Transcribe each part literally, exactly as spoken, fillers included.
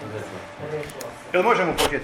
Jel možemo početi?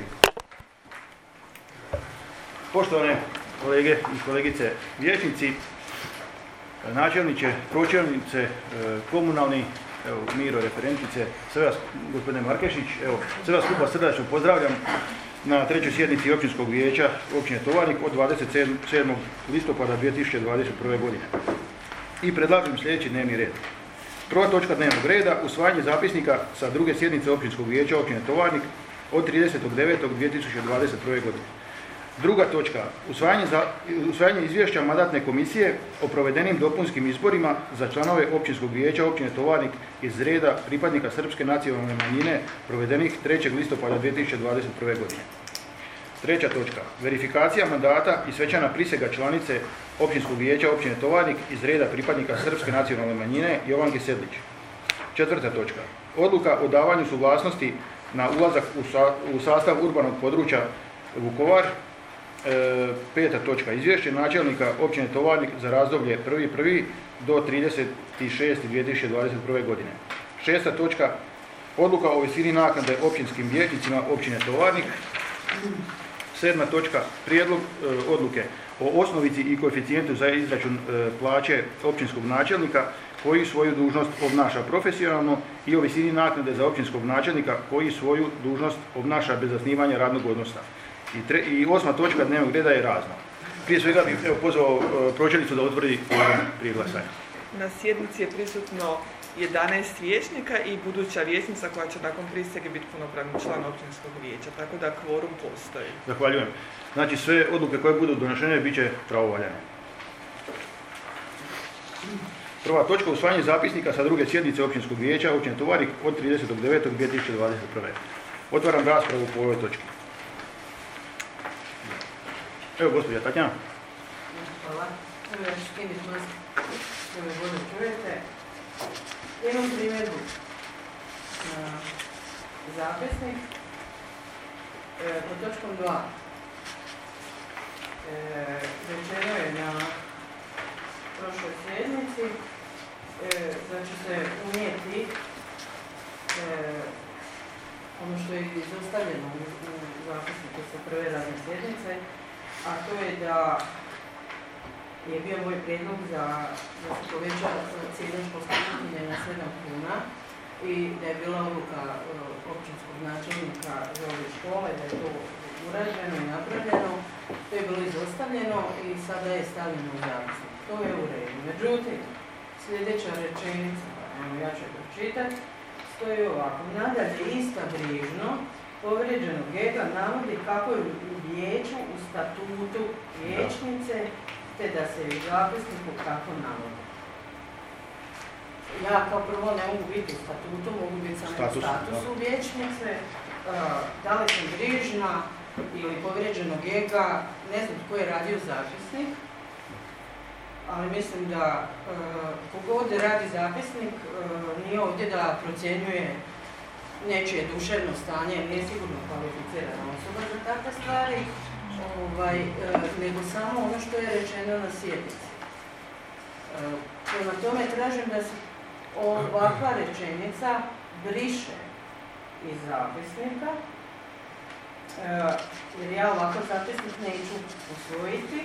Poštovane kolege i kolegice vijećnici, načelniče, pročelnice, komunalni, evo, Miro, referentice, sve vas, gospodine Markešić, evo, sve vas skupa srdačno pozdravljam na trećoj sjednici Općinskog vijeća općine Tovarnik od dvadeset sedmog listopada dvije tisuće dvadeset prve. godine. I predlažem sljedeći dnevni red. Prva točka dnevnog reda, usvajanje zapisnika sa druge sjednice Općinskog vijeća općine Tovarnik od tridesetog devetog dvije tisuće dvadeset prve. godine. Druga točka, usvajanje, za, usvajanje izvješća mandatne komisije o provedenim dopunskim izborima za članove Općinskog vijeća općine Tovarnik iz reda pripadnika srpske nacionalne manjine provedenih trećeg listopada dvije tisuće dvadeset prve. godine. Treća točka, verifikacija mandata i svečana prisega članice Općinskog vijeća općine Tovarnik iz reda pripadnika srpske nacionalne manjine Jovanke Sedlić. Četvrta točka, odluka o davanju suglasnosti na ulazak u, sa, u sastav urbanog područja Vukovar. E, peta točka, izvješće načelnika općine Tovarnik za razdoblje prvi prvog do tridesetog šestog dvije tisuće dvadeset prve. godine. Šesta točka, odluka o visini naknade općinskim vijećnicima općine Tovarnik. Sedma točka, prijedlog e, odluke o osnovici i koeficijentu za izračun e, plaće općinskog načelnika koji svoju dužnost obnaša profesionalno i o visini naknade za općinskog načelnika koji svoju dužnost obnaša bez zasnivanja radnog odnosa. I, tre, I osma točka dnevnog reda je razno. Prije svega bih evo, pozvao e, pročelnicu da utvrdi prije glasanja. Na sjednici je prisutno jedanaest vijećnika i buduća vijećnica koja će nakon prisege biti punopravni član općinskog vijeća, tako da kvorum postoji. Zahvaljujem. Znači sve odluke koje budu donešene bit će pravovaljane. Prva točka, usvajanje zapisnika sa druge sjednice Općinskog vijeća općine Tovarnik od tridesetog devetog dvije tisuće dvadeset prve. Otvaram raspravu po ovoj točki. Evo, gospođa Tatjana. Hvala. Evo ja ću skiniti masku, što me bolje čujete. Imam primjedbu na zapisnik e, pod točkom dva. E, rečeno je na prošloj sjednici e, da će se unijeti e, ono što je izostavljeno u, u zapisniku sa prve radne sjednice, a to je da je bio moj prijedlog za, da se poveća cijena školske kuhinje na sedam kuna i da je bila odluka općinskog načelnika za ove škole, da je to urađeno i napravljeno. To je bilo izostavljeno i sada je stavljeno u zapisnik. To je u redu. Međutim, sljedeća rečenica, evo ja ću pročitati, stoji ovako. Nadalje, ista brižno povrijeđenog ega navodi kako je u vijeću u statutu vijećnice, te da se u zapisniku tako navodi. Ja kao prvo ne mogu biti u statutu, mogu biti samo u statusu vijećnice. Da li sam brižna ili povrijeđenog ega, ne znam tko je radio zapisnik, ali mislim da kogod radi zapisnik nije ovdje da procjenjuje nečije duševno stanje, nije sigurno kvalificirana osoba za takve stvari, ovaj, nego samo ono što je rečeno na sjednici. Prema tome tražim da se ovakva rečenica briše iz zapisnika, jer ja ovakav zapisnik neću usvojiti.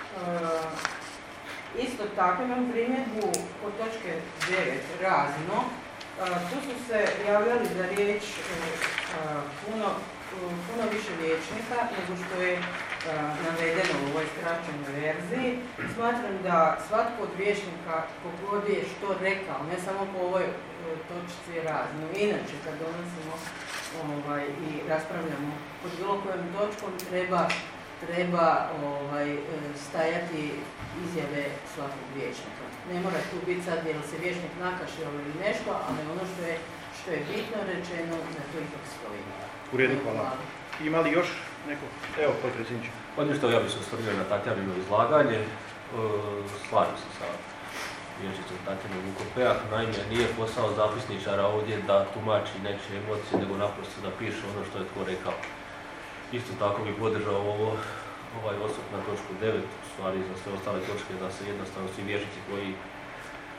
Isto tako imam primjedbu od točke devet, razno. Tu su se javljali za riječ puno, puno više vijećnika nego što je navedeno u ovoj skraćenoj verziji. Smatram da svatko od vijećnika kogod je što rekao, ne samo po ovoj točci razno, inače kad donosimo ovaj, i raspravljamo pod bilo kojom točkom treba, treba ovaj, stajati izjave svakog vijećnika. Ne mora tu biti sad jel se vijećnik nakašljao ili nešto, ali ono što je, što je bitno rečeno, da to ipak stoji. U redu, hvala. Ima li još neko? Evo, potpredsjedniče. Odnosno, ja bih se osvrnuo na Tatjanino izlaganje. E, slažem se sa vijećnicom Tatjanom Vukopejak. Naime, nije posao zapisničara ovdje da tumači nečije emocije, nego naprosto da piše ono što je tko rekao. Isto tako bih podržao ovo, ovaj osvrt na točku devet, u stvari za sve ostale točke, da se jednostavno svi vijećnici koji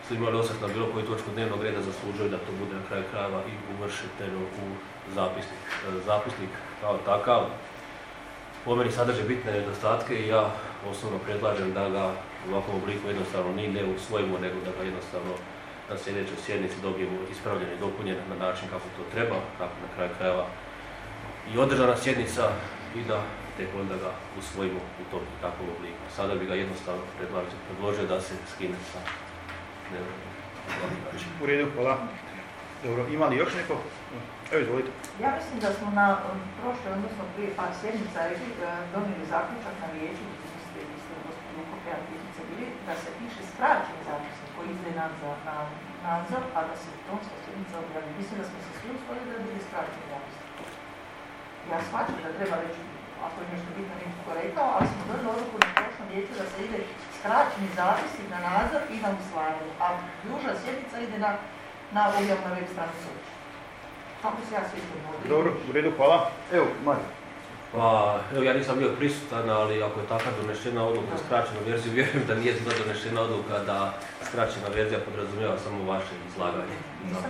su imali osvrt na bilo koju točku dnevnog reda zaslužuju da to bude na kraju krajeva i uvršteno u zapisnik. Zapisnik kao takav po meni sadrži bitne nedostatke i ja osobno predlažem da ga u ovakvom obliku jednostavno ni ne usvojimo, nego da ga jednostavno na sljedećoj sjednici dobijemo ispravljen i dopunjen na način kako to treba, kako na kraju krajeva i održana sjednica i da tek onda ga usvojimo u tom i takvom obliku. Sada bi ga jednostavno predložio da se skine sa dnevnog reda. U redu, hvala. Dobro, ima li još neko? Evo, izvolite. Ja mislim da smo na prošloj, odnosno prije par sjednica donijeli zaključak na vijeću, vi ste, vi ste gospodinu Kopejan Pjesnice bili, da se piše skraćeni zapisnik koji ide na nadzor, a da se tonska sjednica objavi. Mislim da smo se svi usvojili da bude skraćeni zapisnik. Ja shvaćam da treba reći, ako je nešto bitno netko rekao, ali smo donijeli odluku na prošlom vijeću da se ide skraćeni zapisnik na nadzor i na usvajanje, a duža sjednica ide na, na objavu na web stranicu. Kako se ja svijetim ovdje? Dobro, u redu, hvala. Evo, Mario. Pa, evo, ja nisam bio prisutan, ali ako je takva donešena odluka u skraćenu verziju, vjerujem da nije bila donešena odluka da skraćena verzija podrazumijeva samo vaše izlaganje.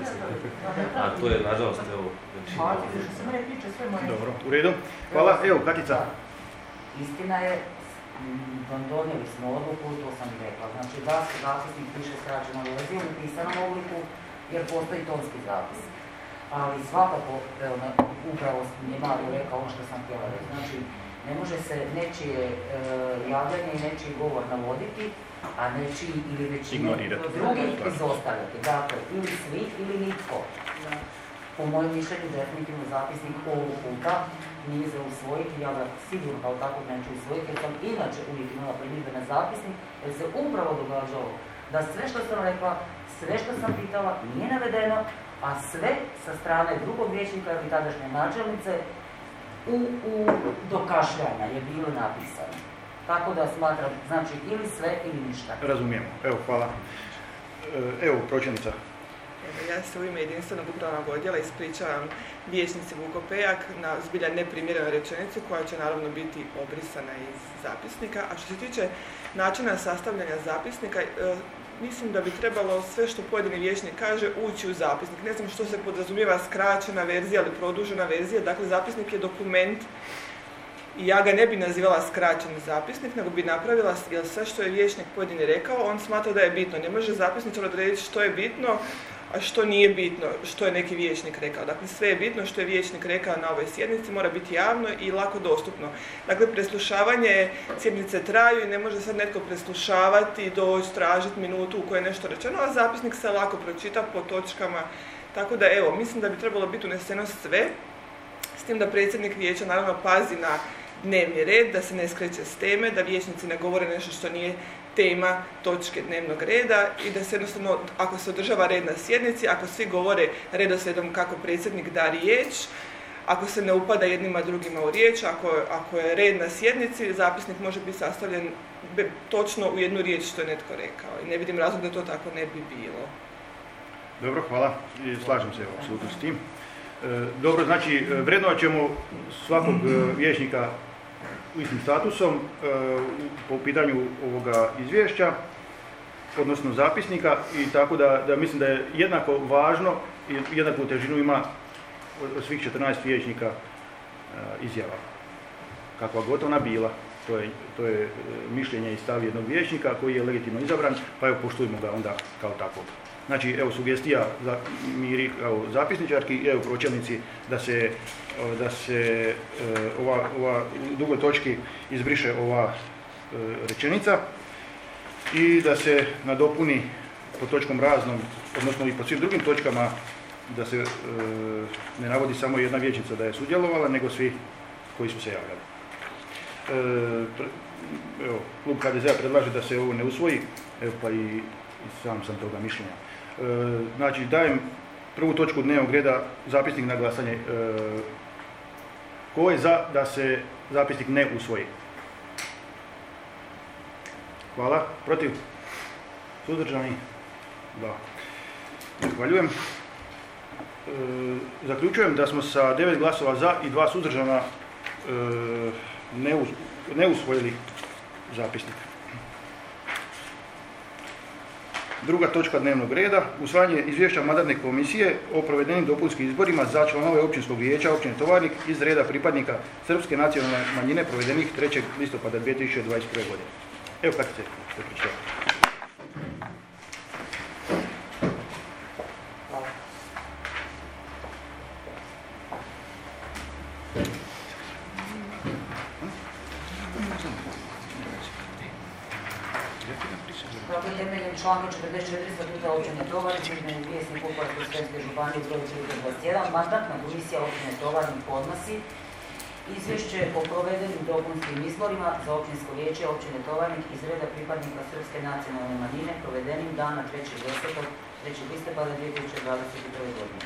A to je, nažalost, evo, većina. Dobro, u redu. Hvala. Evo, Katica. Istina je, donijeli smo odluku, to sam i rekla. Znači da se zapisnik piše skraćenom verzijom u pisanom obliku, jer postoji tonski zapis. Ali svakako, evo, upravo je Mario rekao ono što sam htjela reći. Znači, ne može se nečije e, javljanje i nečiji govor navoditi, a nečiji ili većinu drugih izostavljati. Dakle, ili svi ili nitko. Po mojem mišljenju, definitivno zapisnik ovog puta nije za usvojiti, ja ga sigurno kao takvog neću usvojiti, jer sam inače uvijek imala primjedbe na zapisnik, jer se upravo događalo da sve što sam rekla, sve što sam pitala nije navedeno, a sve sa strane drugog vijećnika ili tadašnje načelnice u, u dokašljanja je bilo napisano. Tako da smatram, znači ili sve ili ništa. Razumijemo. Evo, hvala. Evo, pročelnica. Ja se u ime jedinstvenog upravnog odjela ispričavam vijećnici Vuko Pejak na zbilja neprimjerenoj rečenici koja će naravno biti obrisana iz zapisnika. A što se tiče načina sastavljanja zapisnika, mislim da bi trebalo sve što pojedini vijećnik kaže ući u zapisnik. Ne znam što se podrazumijeva skraćena verzija ili produžena verzija, dakle zapisnik je dokument i ja ga ne bi nazivala skraćeni zapisnik, nego bi napravila, jer sve što je vijećnik pojedini rekao, on smatra da je bitno. Ne može zapisničar odrediti što je bitno, a što nije bitno, što je neki vijećnik rekao. Dakle, sve je bitno što je vijećnik rekao na ovoj sjednici, mora biti javno i lako dostupno. Dakle, preslušavanje sjednice traju i ne može sad netko preslušavati, doći, tražiti minutu u kojoj je nešto rečeno, a zapisnik se lako pročita po točkama. Tako da, evo, mislim da bi trebalo biti uneseno sve, s tim da predsjednik vijeća naravno pazi na dnevni red, da se ne skreće s teme, da vijećnici ne govore nešto što nije tema točke dnevnog reda i da se jednostavno, ako se održava red na sjednici, ako svi govore redoslijedom kako predsjednik da riječ, ako se ne upada jednima drugima u riječ, ako, ako je red na sjednici, zapisnik može biti sastavljen be, točno u jednu riječ što je netko rekao. I ne vidim razlog da to tako ne bi bilo. Dobro, hvala. I slažem se apsolutno s tim. E, dobro, znači vrednovat ćemo svakog vijećnika istim statusom e, po pitanju ovoga izvješća, odnosno zapisnika, i tako da, da mislim da je jednako važno i jednaku težinu ima od svih četrnaest vijećnika e, izjava. Kakva god ona bila, to je, to je mišljenje i stav jednog vijećnika koji je legitimno izabran, pa evo poštujemo ga onda kao takvog. Znači, evo sugestija za Miri kao zapisničarki i evo pročelnici da se, da se ova, ova u drugoj točki izbriše ova rečenica i da se nadopuni pod točkom raznom, odnosno i po svim drugim točkama da se ne navodi samo jedna vijećnica da je sudjelovala, nego svi koji su se javljali. Evo, klub H D Z-a predlaže da se ovo ne usvoji, evo pa i sam sam toga mišljenja. E, znači, dajem prvu točku dnevnog reda, zapisnik na glasanje. E, ko je za da se zapisnik ne usvoji? Hvala. Protiv? Suzdržani? Da. Zahvaljujem. E, zaključujem da smo sa devet glasova za i dva suzdržana e, ne, us, ne usvojili zapisnik. Druga točka dnevnog reda, usvajanje izvješća mandatne komisije o provedenim dopunskim izborima za članove općinskog vijeća općine Tovarnik iz reda pripadnika srpske nacionalne manjine provedenih trećeg listopada dvije tisuće dvadeset prve. godine. Evo kako se to pričao. Dakle, temeljem članka četrdeset četiri statuta općine Tovarnik, službeni vjesnik Vukovarsko-srijemske županije broj tri dvadeset jedan, mandatna komisija općine Tovarnik podnosi izvješće o provedenim dopunskim izborima za općinsko vijeće općine Tovarnik iz reda pripadnika srpske nacionalne manjine provedenim dana trećeg listopada dvije tisuće dvadeset prve. godine.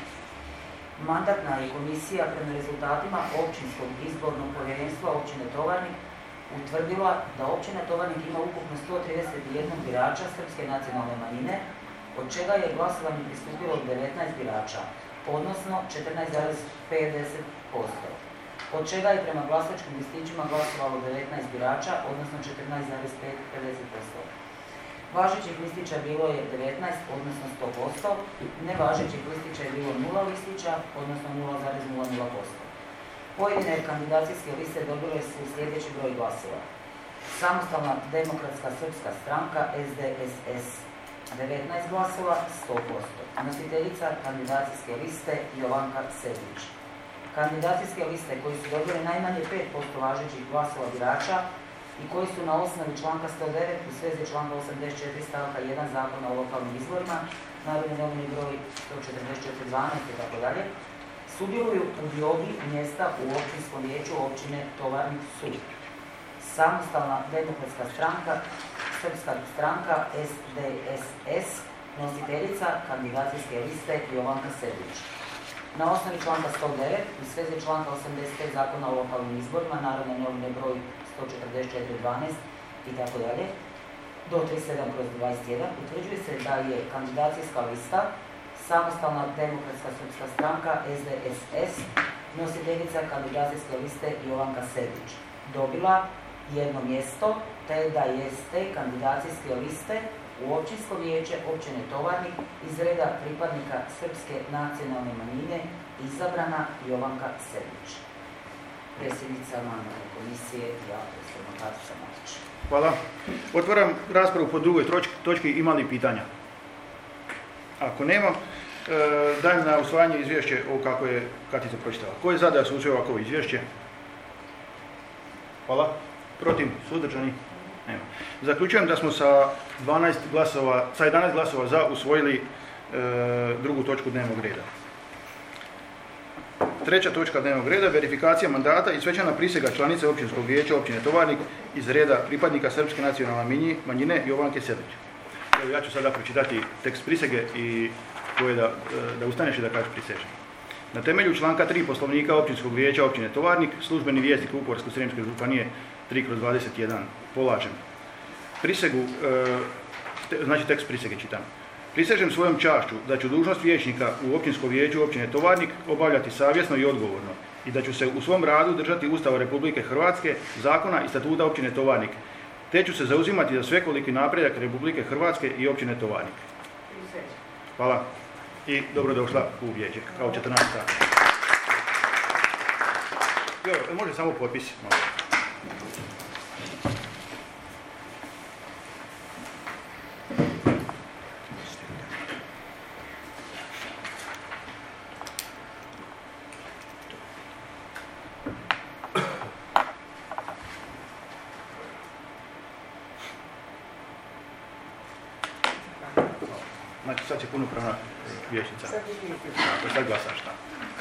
Mandatna je komisija prema rezultatima općinskog izbornog povjerenstva općine Tovarnik utvrdila da općina Tovarnik ima ukupno sto trideset jedan birača srpske nacionalne manjine, od čega je glasovanju pristupilo devetnaest birača, odnosno četrnaest zarez pedeset posto. Od čega je prema glasačkim listićima glasovalo devetnaest birača, odnosno četrnaest zarez pedeset posto. Važećih listića bilo je devetnaest, odnosno sto posto, nevažećih listića je bilo nula listića, odnosno nula zarez nula nula posto. Pojedine kandidacijske liste dobile su sljedeći broj glasova. Samostalna demokratska srpska stranka S D S S devetnaest glasova, sto posto. Nositeljica kandidacijske liste Jovanka Sedlić. Kandidacijske liste koji su dobili najmanje pet posto važećih glasova birača i koji su na osnovi članka sto devet u svezi članka osamdeset četiri stavka jedan Zakona o lokalnim izborima, Narodne novine broj sto četrdeset četiri dvanaest itd. sudjeluju u diobi mjesta u općinskom vijeću općine Tovarnik su Samostalna demokratska stranka, Srpska stranka S D S S, nositeljica kandidacijske liste Jovanka Sedlić. Na osnovi članka sto devet u svezi članka osamdeset pet Zakona o lokalnim izborima, Narodne novine broj sto četrdeset četiri dvanaest itd. do trideset sedam kroz dvadeset jedan utvrđuje se da je kandidacijska lista Samostalna demokratska srpska stranka S D S S, nositeljica kandidacijske liste Jovanka Sedlić, dobila jedno mjesto, te da je s te kandidacijske liste u općinsko vijeće općine Tovarnik iz reda pripadnika srpske nacionalne manjine izabrana Jovanka Sedlić. Predsjednica mandatne komisije, ja, predsjedna Katica Matić. Hvala. Otvaram raspravu po drugoj točki. Ima li pitanja? Ako nema, dajem na usvajanje izvješće o kako je Katica pročitala. Ko je za da se usvoji ovako izvješće? Hvala. Protiv? Suzdržani? Nema. Zaključujem da smo sa dvanaest glasova, sa jedanaest glasova za usvojili e, drugu točku dnevnog reda. Treća točka dnevnog reda, verifikacija mandata i svečana prisega članice općinskog vijeća općine Tovarnik iz reda pripadnika srpske nacionalne manjine Jovanke Sedlić. Evo, ja ću sada pročitati tekst prisege i koje da, da ustaneš i da kažeš prisežem. Na temelju članka tri Poslovnika općinskog vijeća općine Tovarnik, službeni vjesnik Vukovarsko-srijemske županije tri kroz dvadeset jedan, polažem. Prisegu, e, te, znači tekst prisege čitam. Prisežem svojom čašću da ću dužnost vijećnika u općinskom vijeću općine Tovarnik obavljati savjesno i odgovorno i da ću se u svom radu držati Ustava Republike Hrvatske, zakona i statuta općine Tovarnik, te ću se zauzimati za svekoliki napredak Republike Hrvatske i općine Tovarnik. Hvala i dobrodošla u vijeće, kao četrnaest sati. Jo, može samo potpis. Znači sad će punopravna vijećnica. Ako sad glasaš šta.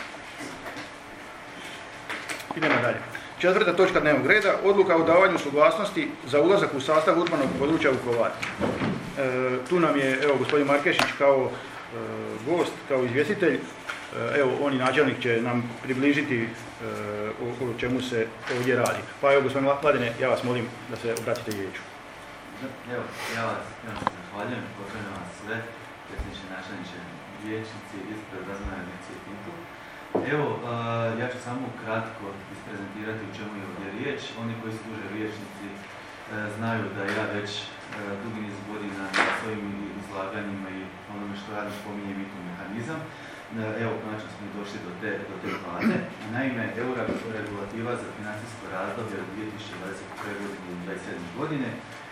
Idemo dalje. Četvrta točka dnevnog reda, odluka o davanju suglasnosti za ulazak u sastav urbanog područja Vukovar. E, tu nam je evo gospodin Markešić kao e, gost, kao izvjestitelj. E, evo on i načelnik će nam približiti e, o, o čemu se ovdje radi. Pa evo gospodin Mladine, ja vas molim da se obratite vijeću. Evo, ja vas, ja vas zahvaljujem, pozdravljam vas sve, predsjedniče, načelniče, vijećnici, ispred razmajanici i Tintu. Evo, uh, ja ću samo kratko isprezentirati u čemu je ovdje riječ. Oni koji su duže vijećnici uh, znaju da ja već dugi niz godina na svojim izlaganjima i onome što radim spominjem i tu mehanizam. Evo, konačno smo došli do te, do te faze. Naime, euro regulativa za financijsko razdoblje od dvije tisuće dvadeset prve. godine do dvadeset sedme. godine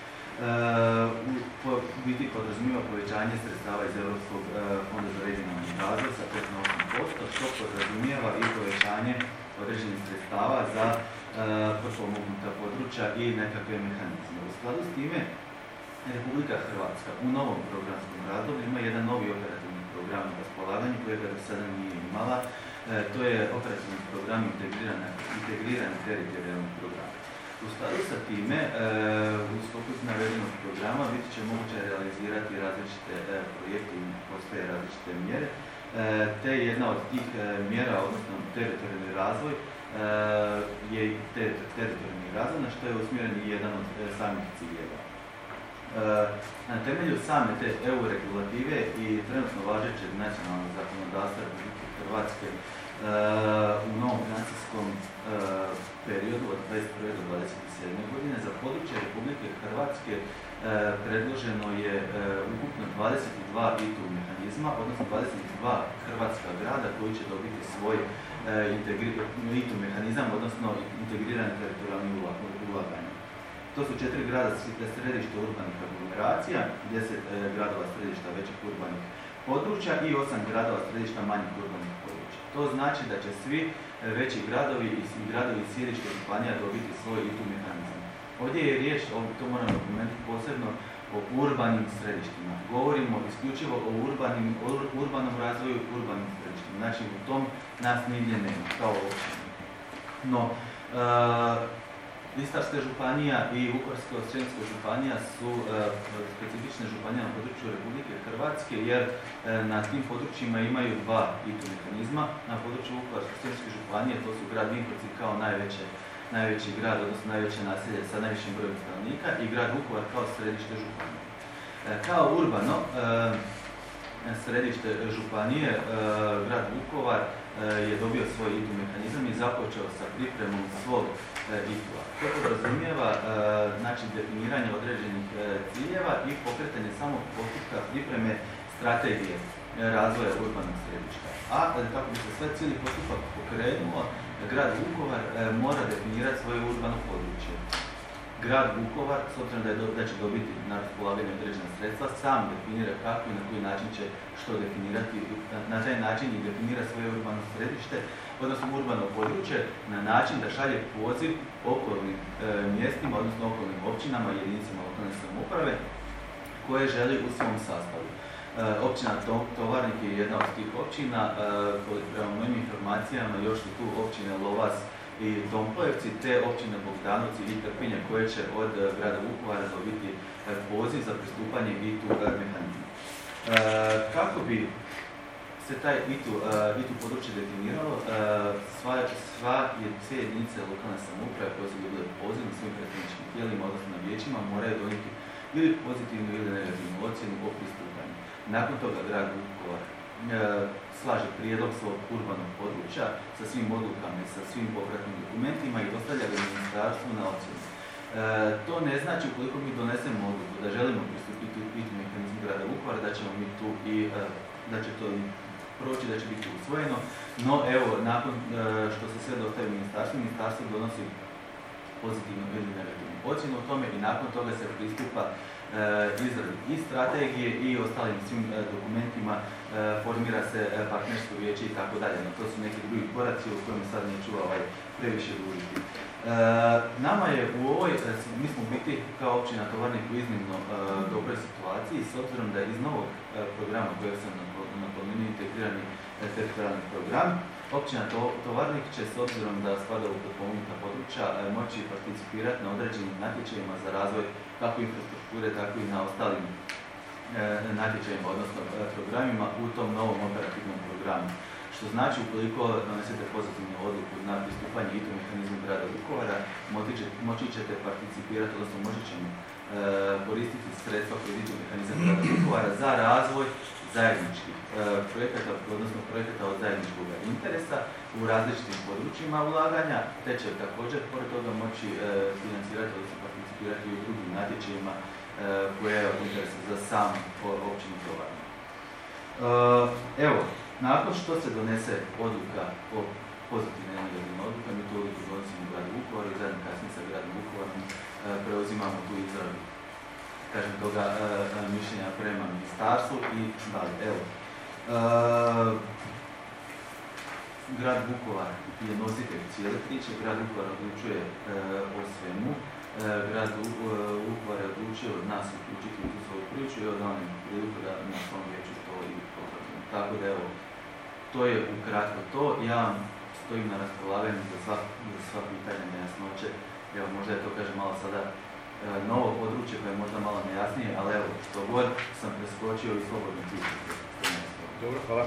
u biti podrazumijeva povećanje sredstava iz Europskog fonda za regionalni razvoj sa pet na osam posto, što podrazumijeva i povećanje određenih sredstava za potpomognuta područja i nekakve mehanizme. U skladu s time, Republika Hrvatska u novom programskom razdoblju ima jedan novi operativni program na raspolaganju kojega do sada nije imala. E, to je operativni program integrirani teritorijalni program. U skladu sa time, e, u sklopu navedenog programa biti će moguće realizirati različite e, projekte i postoje različite mjere, e, te jedna od tih e, mjera, odnosno teritorijalni razvoj, e, je te, teritorijalni razvoj, na što je usmjeren i jedan od e, samih ciljeva. Na temelju same te E U regulative i trenutno važećeg nacionalnog zakonodavstva Republike Hrvatske u novom financijskom periodu od dvadeset prve. do dvadeset sedme. godine za područje Republike Hrvatske predloženo je ukupno dvadeset dva I T U mehanizma, odnosno dvadeset dva hrvatska grada koji će dobiti svoj I T U mehanizam, odnosno integrirani teritorijalni ulaganje. To su četiri grada središta urbanih aglomeracija, deset gradova središta većih urbanih područja i osam gradova središta manjih urbanih područja. To znači da će svi veći gradovi i svi gradovi i sjedište županija dobiti svoj I T U mehanizam. Ovdje je riječ, to moram napomenuti posebno, o urbanim središtima. Govorimo isključivo o, urbanim, o urbanom razvoju urbanim središtima. Znači u tom nas nigdje nema, kao općina. No, uh, Istarska županija i Vukovarsko-srijemska županija su e, specifične županije na području Republike Hrvatske jer e, na tim područjima imaju dva I T U mehanizma. Na području Vukovarsko-srijemske županije to su grad Vinkovci kao najveće, najveći grad, odnosno najveće naselje sa najvišim brojem stanovnika i grad Vukovar kao središte županije. E, kao urbano e, središte županije, e, grad Vukovar e, je dobio svoj I T U mehanizam i započeo sa pripremom svog I T U-a. To podrazumijeva e, znači, definiranje određenih e, ciljeva i pokretanje samog postupka pripreme strategije e, razvoja urbanog središta. A e, kako bi se sve cijeli postupak pokrenuo, grad Vukovar e, mora definirati svoje urbano područje. Grad Vukovar, s obzirom da, da će dobiti na raspolaganje određena sredstva, sam definira kako i na koji način će što definirati, na, na taj način i definira svoje urbano središte, odnosno urbano područje, na način da šalje poziv okolnim e, mjestima, odnosno okolnim općinama i jedinicama lokalne samouprave koje želi u svom sastavu. E, općina Tovarnik je jedna od tih općina, e, koje prema mojim informacijama još su tu općine Lovas i Tompojevci, te općine Bogdanovci i Trpinje koje će od e, grada Vukovara dobiti e, poziv za pristupanje I T U mehanizmu. E, kako bi se taj I T U, uh, I T U područje definiralo, uh, sva, sva je, sve jedinice lokalne samouprave koje su dobile poziv na svojim predstavničkim tijelima, odnosno na vijećima, moraju donijeti ili pozitivnu ili negativnu ocjenu o pristupanju. Nakon toga grad Vukovar uh, slaže prijedlog svog urbanog područja sa svim odlukama i sa svim popratnim dokumentima i dostavlja ga ministarstvu na ocjenu. Uh, to ne znači ukoliko mi donesemo odluku da želimo pristupiti u I T U mehanizmu grada Vukovara, da ćemo mi tu i uh, da će to proći, da će biti usvojeno, no evo, nakon e, što se sve dostavi ministarstvu, ministarstvo donosi pozitivnu ili negativnu ocjenu o tome i nakon toga se pristupa e, izradi i strategije i ostalim svim e, dokumentima, e, formira se e, partnersko vijeće i tako dalje, no to su neki drugi koraci o kojima sad neću ovaj, previše dužiti. E, nama je u ovoj, mi smo biti kao općina Tovarnik u iznimno e, dobroj situaciji, s obzirom da iz novog e, programa kojeg sam napomenuo integrirani teritorijalni program, općina Tovarnik će s obzirom da spada u potpomognuta područja e, moći participirati na određenim natječajima za razvoj kako infrastrukture, tako i na ostalim e, natječajima, odnosno e, programima u tom novom operativnom programu. Što znači, ukoliko donesete pozitivnu odluku na pristupanje I T U mehanizmu grada Vukovara, moći ćete participirati, odnosno moći ćemo e, koristiti sredstva kroz I T U mehanizam grada Vukovara za razvoj zajedničkih e, projekata, odnosno projekata od zajedničkog interesa u različitim područjima ulaganja, te će također pored toga moći e, financirati, odnosno participirati u drugim natječajima e, koja je od interesa za sam općinu Tovarnik. Evo, nakon što se donese odluka o pozitivne i negativne odluke, mi tu odluku donosimo u gradu Vukovaru i zajedno kasnije sa gradom Vukovarom preuzimamo tu izradu, kažem, toga mišljenja prema ministarstvu i dalje. Evo, grad Vukovar je nositelj cijele priče, grad Vukovar odlučuje o svemu, grad Vukovar je odlučio nas uključiti u tu svoju priču i od onim priliku da na svom vijeću to i potvrdim. Tako da evo, to je ukratko to. Ja stojim na raspolaganju za sva, za sva pitanja, nejasnoće. Evo, možda je to, kažem, malo sada e, novo područje koje je možda malo nejasnije, ali evo, što god sam preskočio i slobodno pitanje. Dobro, hvala.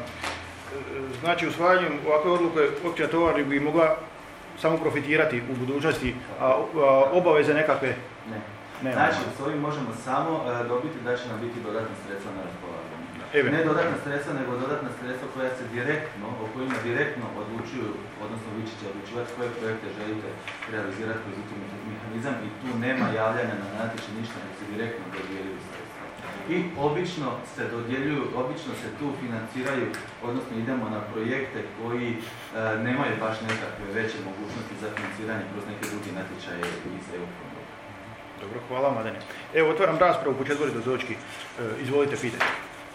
Znači, usvajanjem ovakve odluke općina Tovarnik bi mogla samo profitirati u budućnosti, a, a obaveze nekakve? Ne. Ne. Znači, s ovim možemo samo e, dobiti da će nam biti dodatna sredstva na raspolaganju. Even. Ne dodatna sredstva, nego dodatna sredstva koja se direktno, o kojima direktno odlučuju, odnosno vi ćete odlučivati koje projekte želite realizirati kroz tu mehanizam i tu nema javljanja na natječaj ništa, nego se direktno dodjeljuju sredstva. I obično se dodjeljuju, obično se tu financiraju, odnosno idemo na projekte koji e, nemaju baš nekakve veće mogućnosti za financiranje kroz neke druge natječaje iz E U fondova. Dobro, hvala Madene. Evo, otvaram raspravu po četvrtoj točki. E, izvolite, pitajte.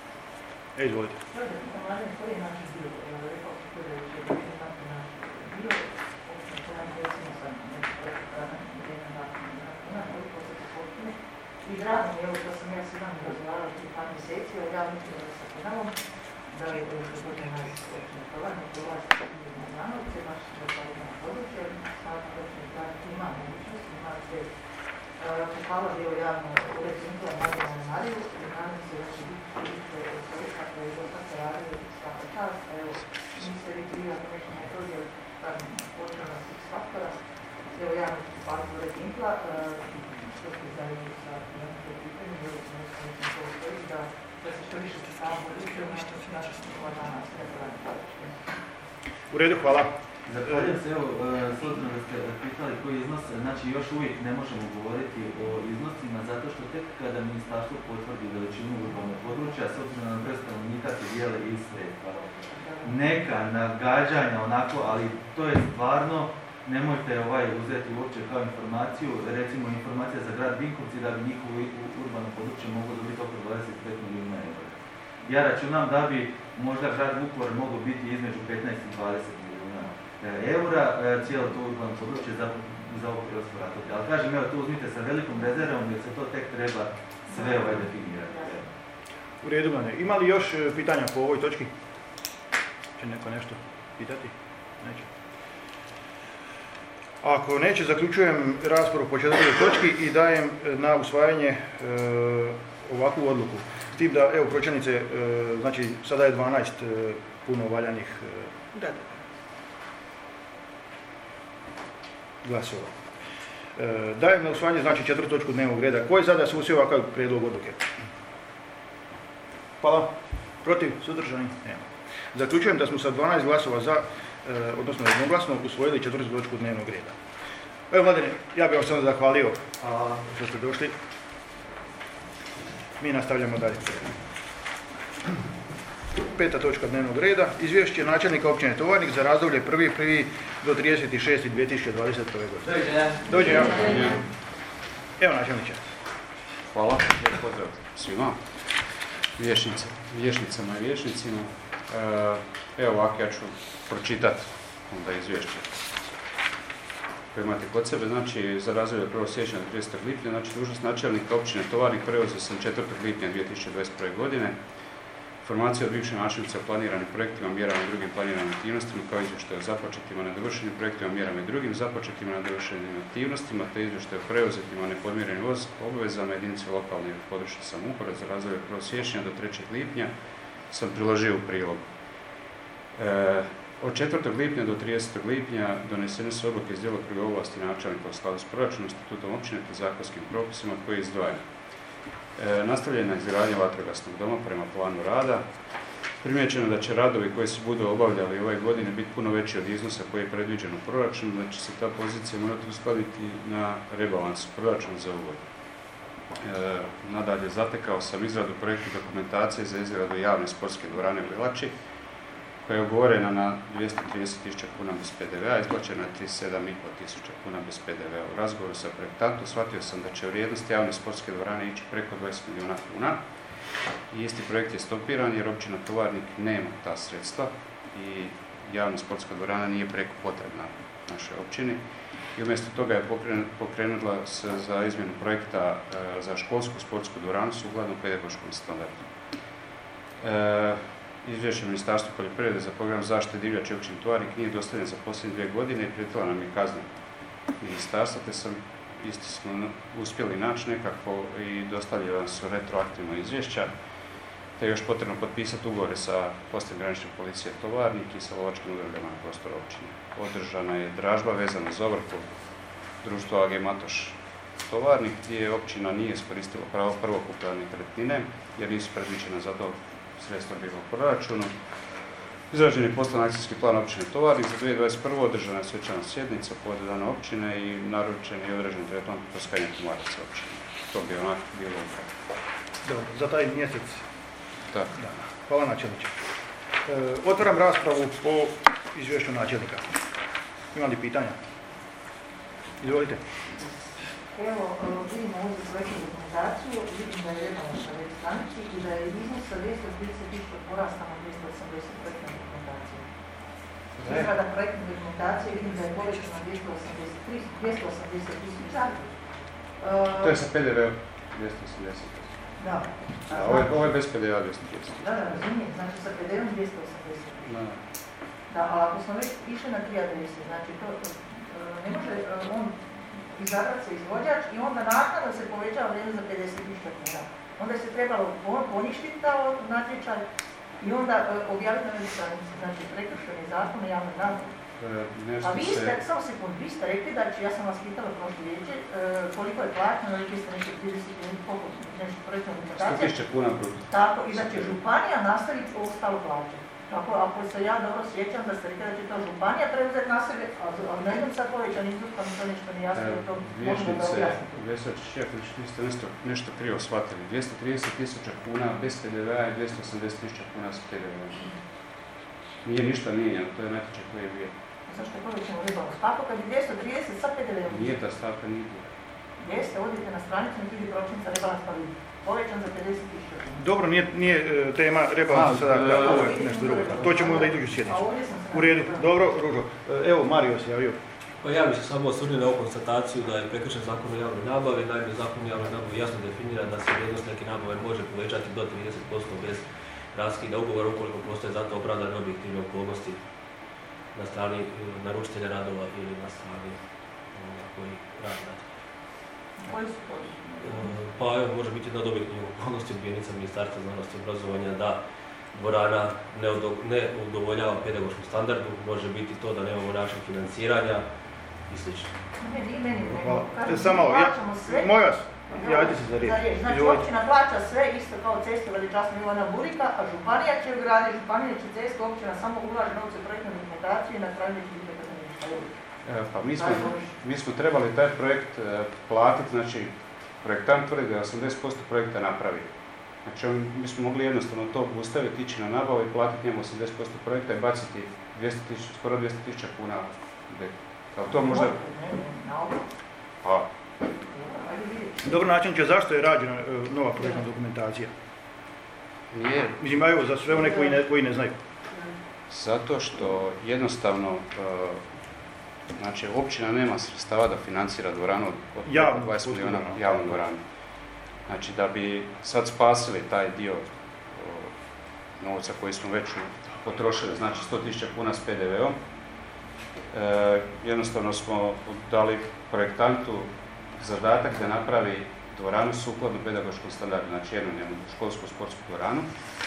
E, izvolite. Mladen, koji je naš dio? Rekao sam koji je će biti naš dio, osim koja je recimo sam neki projektana jedna nakon, koliko se to potpune. I drago mi, evo, to sam ja svi dan razgovarala prije par mjeseci, ali ja mislim da sa kanalom, da je to što bude naš općina Tovarnik, dolazi na Zanovce, naš lokalno područje, smatram da općina Tovarnik ima mogućnost, ima se pohvala bio javno ured Inkla Marija Mariju i nadam se da će biti projekta koji do sad se radili svaka čast. Evo, niste vi krivi ako nešto ne prođe od počela s X faktora. Evo, javno ću pohvaliti ured Inkla, što ste zajedno sa nekakve pitanje, evo, nešto nekom to stoji, da se što više se samo buduće, nešto finančno ova dana sredovanje područje. U redu, hvala. Zahvaljujem se, evo, s obzirom da ste pitali koji iznos, znači još uvijek ne možemo govoriti o iznosima zato što tek kada ministarstvo potvrdi veličinu urbanog područja, s obzirom na broj stanovnika se dijele i sredstva. Neka nagađanja onako, ali to je stvarno, nemojte ovaj uzeti uopće kao informaciju, recimo informacija za grad Vinkovci da bi njihovo urbano područje moglo dobiti oko dvadeset pet milijuna eura. Ja računam da bi možda grad Vukovar moglo biti između petnaest i dvadeset milijuna eura, cijelo to urbano područje za, za ovo hrvatsko razdoblje. Ali kažem, evo, to uzmite sa velikom rezervom jer se to tek treba sve ovaj definirati. U redu, Mane. Ima li još pitanja po ovoj točki? Će neko nešto pitati? Neće. Ako neće, zaključujem raspravu po četvrtoj točki i dajem na usvajanje e, ovakvu odluku. S tim da, evo, pročelnice, e, znači sada je dvanaest e, puno valjanih e, da, da. glasova. E, dajem na usvajanje, znači, četvrtu točku dnevnog reda. Ko je za da se usvoji ovakav prijedlog odluke? Hvala. Protiv? Suzdržani? Nema. Zaključujem da smo sa dvanaest glasova za, e, odnosno jednoglasno, usvojili četvrtu točku dnevnog reda. Evo, Mladene, ja bih vam samo zahvalio što ste došli. Mi nastavljamo dalje. Peta točka dnevnog reda. Izvješće načelnika općine Tovarnik za razdoblje prvi prvog do trideset šesti dvije tisuće dvadeset prve. godine. Dođe. Dođe. Evo, načelniče. Hvala. Pozdrav svima. Vješnice, vješnicama i vješnicima. Evo ovako, ja ću pročitati onda izvješće koje imate kod sebe. Znači, za razdoblje prvog siječnja do tridesetog lipnja, znači dužnost načelnika općine Tovarnik preuzeo sam četvrtog lipnja dvije tisuće dvadeset prve. godine. Informacije od bivše načelnice o planiranim projektima, mjerama i drugim planiranim aktivnostima, kao izvještaj o započetima, nedovršenim projektima, mjerama i drugim započetima, nedovršenim aktivnostima, te izvještaj o preuzetim, a nepodmirenim obvezama jedinice lokalne i područne samouprave za razdoblje prvog siječnja do trećeg lipnja sam priložio u prilog. E, od četvrtog lipnja do tridesetog lipnja donesene su odluke iz djelokruga ovlasti načelnika u skladu s proračunom, statutom općine te zakonskim propisima koji izdvajaju. E, nastavljena je izgradnja vatrogasnog doma prema planu rada. Primijećeno da će radovi koji se budu obavljali ove godine biti puno veći od iznosa koji je predviđen u proračunu, da će se ta pozicija morati uskladiti na rebalansu proračuna za ovu godinu. E, nadalje, zatekao sam izradu projektne dokumentacije za izradu javne sportske dvorane u Ilači, koja je ugovorena na dvjesto trideset tisuća kuna bez P D V-a, isplaćena je trideset sedam i pol tisuća kuna bez P D V-a. U razgovoru sa projektantom shvatio sam da će vrijednost javne sportske dvorane ići preko dvadeset milijuna kuna i isti projekt je stopiran jer općina Tovarnik nema ta sredstva i javna sportska dvorana nije preko potrebna našoj općini. I umjesto toga je pokrenula se za izmjenu projekta e, za školsku sportsku dvoranu sukladno pedagoškom standardu. E, Izvješće Ministarstva poljoprivrede za program zaštite divljači općine Tovarnik nije dostavljen za posljednje dvije godine i prijetila nam je kazna ministarstva, te sam isti smo uspjeli naći nekako i dostavljena su retroaktivno izvješća, te je još potrebno potpisati ugovore sa postajom granične policije Tovarnik i sa lovačkim udrugama na prostoru općine. Održana je dražba vezana za ovrhu društva A G Matoš Tovarnik, gdje općina nije iskoristila pravo prvokupa nekretnine jer nisu predviđena za to sredstva bilo u proračunu. Izrađen je poslovni akcijski plan općine Tovarnik za dvije tisuće dvadeset prvu. Održana je svečana sjednica povodom dana općine i naručen je određen tretman poskajanja komaraca općine. To bi onak bilo upravo. Dobro, za taj mjesec. Da. Da. Hvala načelniče. E, otvaram raspravu po izvješću načelnika. Ima li pitanja? Izvolite. Evo, vidimo ovdje projektnu dokumentaciju, vidim da je rebalans na web stranici i da je iznos sa dvjesto trideset tisuća porasta na dvjesto osamdeset projektne dokumentacije. Izrada projektne dokumentacije vidim da je povećana na dvjesto osamdeset tisuća. To je sa P D V-om dvjesto osamdeset. Da. A ovo je, ovo je bez P D V-a dvjesto trideset. Da, da, razumijem, znači sa P D V-om dvjesto osamdeset. Da. Da, ali ako smo već išli na tri adrese, znači to ne može on izabrati se izvođač i onda naknadno se povećava vrijednost za pedeset tisuća kuna. Onda se trebalo poništiti ta natječaj i onda objaviti na web stranici, znači prekršeni zakon o javnoj nabavi. A vi ste, se... samo sekund, vi ste rekli da će, ja sam vas pitala prošle vijeće, e, koliko je plaćeno, rekli ste nešto trideset koliko nešto projektna dokumentacija. sto tisuća kuna bruto. Tako, i da će županija nastaviti ostalo plaćati. Tako, ako se ja dobro sjećam da ste rekli da će to županija preuzeti na sebe, a na jednom sad povećan iznos, pa mi to nešto ne jasno, to možemo da objasniti. Vjesač Šefović, vi ste nešto, nešto krivo shvatili. dvjesto trideset tisuća kuna bez P D V-a i dvjesto osamdeset tisuća kuna s P D V-om. Nije ništa mijenjano, to je natječaj koji je bio. Zašto je povećano rebalans? Tako kad je dvjesto trideset sa P D V-om? Nije ta stavka, nije bila. Jeste, odite na stranicu i vidi pročinca rebalans pa vidi. Povećan za pedeset tisuća. Dobro, nije, nije tema rebalansa sada, da, ovo je nešto drugo. To ćemo onda iduću sjednicu. U redu. Dobro, Ružo. Evo, Mario se javio. Pa ja bih se samo osvrnuo na ovu konstataciju da je prekršen zakon o javnoj nabavi. Naime, zakon o javnoj nabavi jasno definira da se vrijednost neke nabave može povećati do trideset posto bez raskida ugovora ukoliko postoje za to opravdane objektivne okolnosti na strani naručitelja radova ili na strani koji radi radova. Koji su to? Pa evo, može biti jedna od objektivnih okolnosti odbijenica Ministarstva znanosti i obrazovanja da dvorana ne, odo, ne udovoljava pedagoškom standardu, može biti to da nemamo način financiranja i sl. Ne, nije meni Hvala. nego. Samo, ja, moj vas, javite se za riječ. Znači, općina plaća sve isto kao cestu veličasno Ivana Burika, a županija će ugraditi, županija će cestu, općina samo ulaže novce projektne dokumentacije i na kraju neće biti ništa. Pa mi smo, mi smo trebali taj projekt platiti, znači projektant tvrdi da je osamdeset posto projekta napravi. Znači mi smo mogli jednostavno to obustaviti, ići na nabavu i platiti njemu osamdeset posto projekta i baciti dvjesto tisuća, skoro dvjesto tisuća kuna. Kao to možda... Pa. Dobro načelniče, zašto je rađena nova projektna dokumentacija? Nije. Mislim, evo, za sve one koji ne, koji ne znaju. Zato što jednostavno, znači općina nema sredstava da financira dvoranu od dvadeset milijuna javnu dvoranu. Znači da bi sad spasili taj dio o, novca koji smo već potrošili, znači sto tisuća kuna s P D V-om, e, jednostavno smo dali projektantu zadatak da napravi dvoranu sukladno pedagoškom standardu, znači jednodnevnu školsku sportsku dvoranu.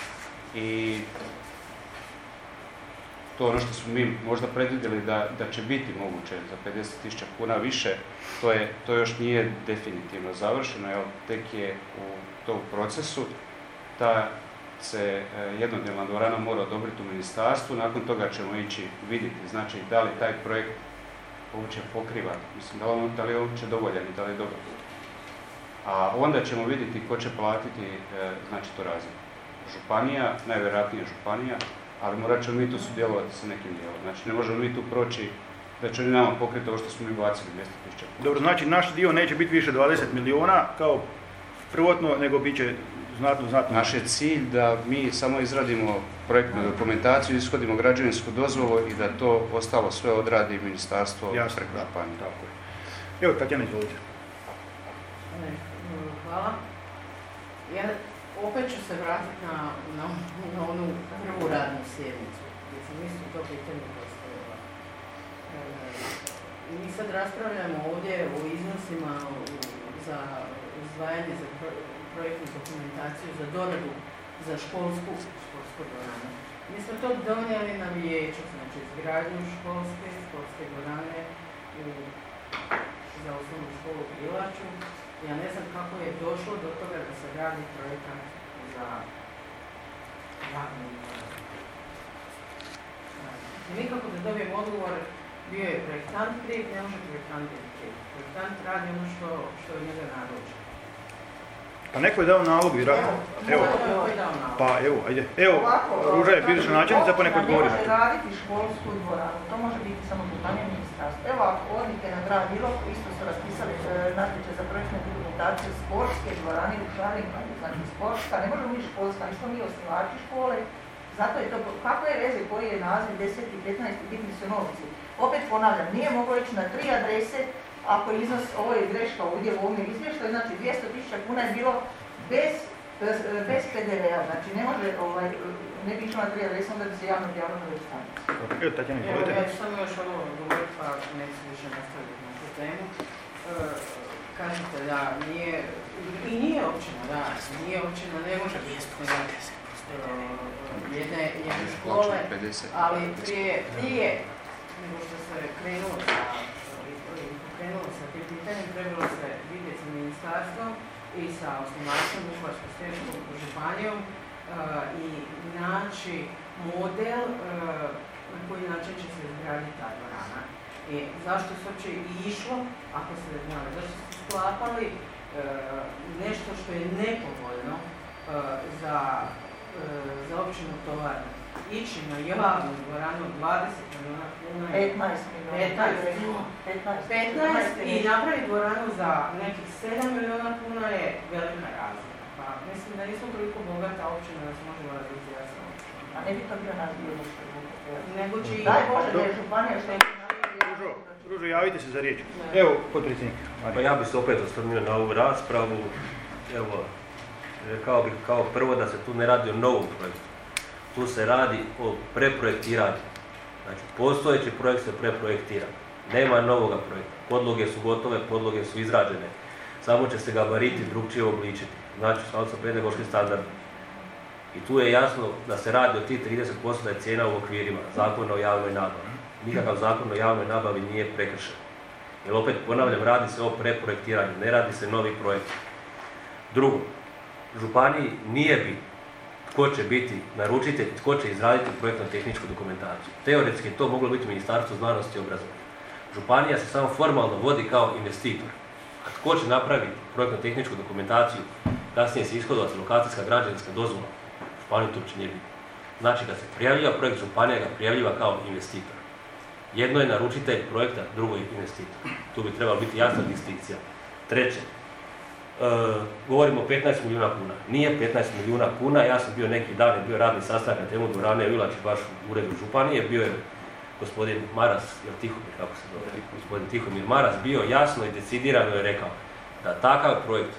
I to ono što smo mi možda predvidjeli da, da će biti moguće za pedeset tisuća kuna više, to, je, to još nije definitivno završeno, jer tek je u tom procesu. Ta se jednodnevna dvorana mora odobriti u ministarstvu, nakon toga ćemo ići vidjeti, znači da li taj projekt uopće pokriva, mislim da li, da li je uopće dovoljan i da li je dobar. A onda ćemo vidjeti ko će platiti e, znači to razliku. Županija, najvjerojatnije županija, ali morat ćemo mi tu sudjelovati sa nekim dijelom. Znači ne možemo mi tu proći da će oni nama pokriti ovo što smo mi bacili dvjesto tisuća. Dobro, znači naš dio neće biti više dvadeset milijuna kao prvotno, nego bit će znatno, znatno. Naš je cilj da mi samo izradimo projektnu dokumentaciju, ishodimo građevinsku dozvolu i da to ostalo sve odradi ministarstvo preko županije. Tako je. Evo, Tatjana, izvolite. Hvala. Ja opet ću se vratiti na, na, na onu prvu radnu sjednicu, gdje sam isto to pitanje postavila. E, mi sad raspravljamo ovdje o iznosima za izdvajanje za projektnu dokumentaciju za doradu za školsku školsku dvoranu. Mi smo to donijeli na vijeću, znači izgradnju školske sportske dvorane u, za osnovnu školu u Bilaču. Ja ne znam kako je došlo do toga da se radi projekat za javnu dvoranu. Nikako da dobijem odgovor, bio je projektant kriv, ne može projektant biti kriv. Projektant radi ono što, što je njega naručio. Pa neko je dao nalog, vjerojatno. Evo, pa evo, ajde. Evo, Ruža je bivša načelnica, pa neko odgovori. Ne može raditi školsku dvoranu, to može biti samo županija ministarstva. Evo, ako odite na grad Ilok, isto su raspisali natječaj za projektnu dokumentaciju sportske dvorane u Šarinkanu, znači sportska, ne možemo mi školska, nismo mi osnivači škole, zato je to, kako je veze, koji je naziv deset i petnaest, bitni su novci. Opet ponavljam, nije moglo ići na tri adrese, ako iznos, ovo je greška ovdje u ovom izvještaju, znači dvjesto tisuća kuna je bilo bez, bez P D V-a, znači ne može, ovaj, ne bi išlo na tri adrese, onda bi se javno objavilo na web stranici. Evo, Tatjana, izvolite. Ja ću samo još ovo govoriti, pa neću više nastaviti na tu temu. E, kažete da nije, i nije općina, da, nije općina, ne može biti jedne, jedne škole, ali prije, prije nego što se krenulo sa krenulo sa tim pitanjem, trebalo se vidjeti sa ministarstvom i sa osnivačom Vukovarsko-srijemskom županijom uh, i naći model uh, na koji način će se izgraditi ta dvorana. I zašto se uopće i išlo, ako se ne znali, zašto se sklapali uh, nešto što je nepovoljno uh, za, uh, za općinu Tovarnik. Ići na javnu dvoranu dvadeset milijuna kuna, petnaest milijuna, petnaest i napraviti dvoranu za nekih sedam milijuna kuna je velika razlika. Pa mislim da nismo toliko bogata općina da se možemo razvijati sa općinom. A ne bi to bio naš dio što je nego će i... Daj Bože da je županija što je... Ružo, Ružo, javite se za riječ. Evo, potpredsjednik. Pa ja bih se opet osvrnuo na ovu raspravu. Evo, rekao bih kao prvo da se tu ne radi o novom projektu. Tu se radi o preprojektiranju. Znači, postojeći projekt se preprojektira. Nema novoga projekta. Podloge su gotove, podloge su izrađene. Samo će se gabariti drugčije obličiti. Znači, samo sa pedagoškim standardom. I tu je jasno da se radi o tih trideset posto da je cijena u okvirima Zakona o javnoj nabavi. Nikakav zakon o javnoj nabavi nije prekršen. Jer opet ponavljam, radi se o preprojektiranju, ne radi se novi projekt. Drugo, županiji nije bitno tko će biti naručitelj, tko će izraditi projektno-tehničku dokumentaciju. Teoretski to moglo biti Ministarstvo znanosti i obrazovanja. Županija se samo formalno vodi kao investitor. A tko će napraviti projektno-tehničku dokumentaciju, kasnije se ishodovati lokacijska građevinska dozvola, županiju to uopće nije bitno. Znači, kad se prijavljiva projekt, županija ga prijavljiva kao investitor. Jedno je naručitelj projekta, drugo je investitor. Tu bi trebala biti jasna distinkcija. Treće, Uh, govorimo o petnaest milijuna kuna. Nije petnaest milijuna kuna, ja sam bio neki dan, je bio radni sastanak na temu dvorane u Ilači, baš u uredu županije, bio je gospodin Maras, jel Tihomir, kako se zove, gospodin Tihomir Maras, bio jasno i decidirano je rekao da takav projekt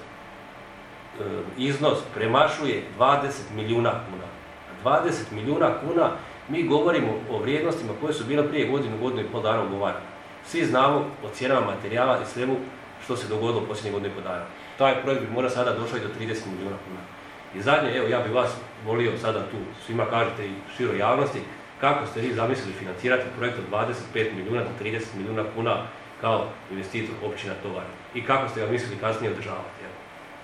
uh, iznos premašuje dvadeset milijuna kuna. dvadeset milijuna kuna, mi govorimo o vrijednostima koje su bile prije godinu, godinu i pol dana ugovarane. Svi znamo o cijenama materijala i svemu što se dogodilo u posljednjih godinu i pol dana. Taj projekt bi mora sada došao i do trideset milijuna kuna. I zadnje, evo, ja bih vas volio sada tu, svima kažete i široj javnosti, kako ste vi zamislili financirati projekt od dvadeset pet milijuna do trideset milijuna kuna kao investitor općina Tovarnik. I kako ste ga mislili kasnije održavati. Evo.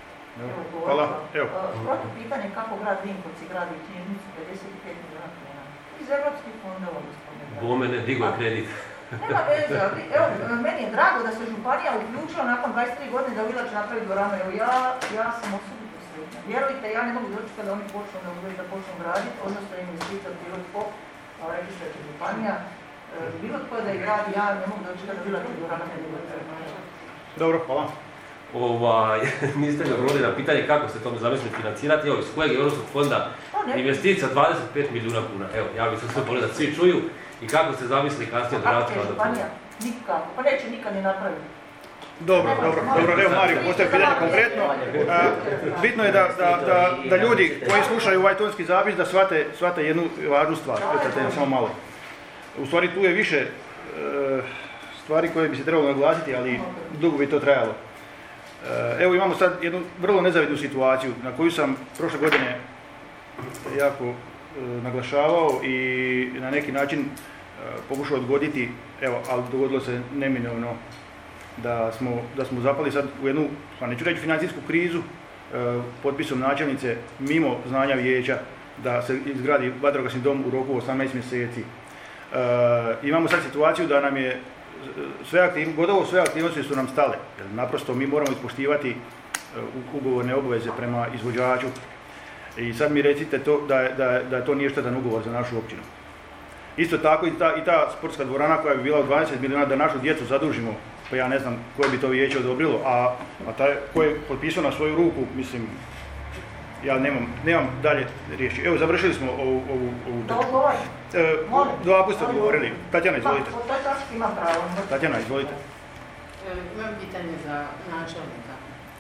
Hvala. Evo. Protiv pitanje kako grad Vinkovci gradi knjižnicu pedeset pet milijuna kuna. Iz evropskih fondova gospodine. Bome ne, digo je kredit. Nema veze, ali evo, meni je drago da se županija uključila nakon dvadeset tri godine da Vilač napravi dvoranu. Evo, ja, ja sam osobito sretna. Vjerujte, ja ne mogu doći kada oni počnu da počnu graditi, odnosno investitor bilo tko, ali rekli ste da županija, bilo tko da je gradi, ja ne mogu doći kada Vilač dvorana ne bude. Dobro, hvala. Ovaj, niste mi odgovorili na pitanje kako ste to zamislili financirati, evo iz kojeg je Europskog fonda investicija dvadeset pet milijuna kuna. Evo, ja bih se sve volio da svi čuju i kako ste zamislili kasnije od Hrvatska do Županija? Nikako, pa neće nikad ni napraviti. Dobro, dobro, dobro, evo Mario, postoje pitanje konkretno. A, bitno je da, da, da, da ljudi koji slušaju ovaj tonski zapis da shvate, shvate jednu važnu stvar, eto, samo malo. U stvari tu je više e, stvari koje bi se trebalo naglasiti, ali dugo bi to trajalo. E, evo imamo sad jednu vrlo nezavidnu situaciju na koju sam prošle godine jako e, naglašavao i na neki način e, pokušao odgoditi, evo, ali dogodilo se neminovno da smo, da smo zapali sad u jednu, pa neću reći financijsku krizu, e, potpisom načelnice mimo znanja vijeća da se izgradi vatrogasni dom u roku osamnaest mjeseci. E, imamo sad situaciju da nam je sve aktiv, gotovo sve aktivnosti su nam stale, jer naprosto mi moramo ispoštivati ugovorne obveze prema izvođaču. I sad mi recite to, da, da, da to nije štetan ugovor za našu općinu. Isto tako i ta, i ta sportska dvorana koja bi bila od dvadeset milijuna da našu djecu zadužimo, pa ja ne znam koje bi to vijeće odobrilo, a, a taj koji je potpisao na svoju ruku, mislim, ja nemam, nemam dalje riječi. Evo, završili smo ovu, ovu, ovu točku. E, dva puta ste odgovorili. Tatjana, izvolite. Tatjana, izvolite. Imam pitanje za načelnika.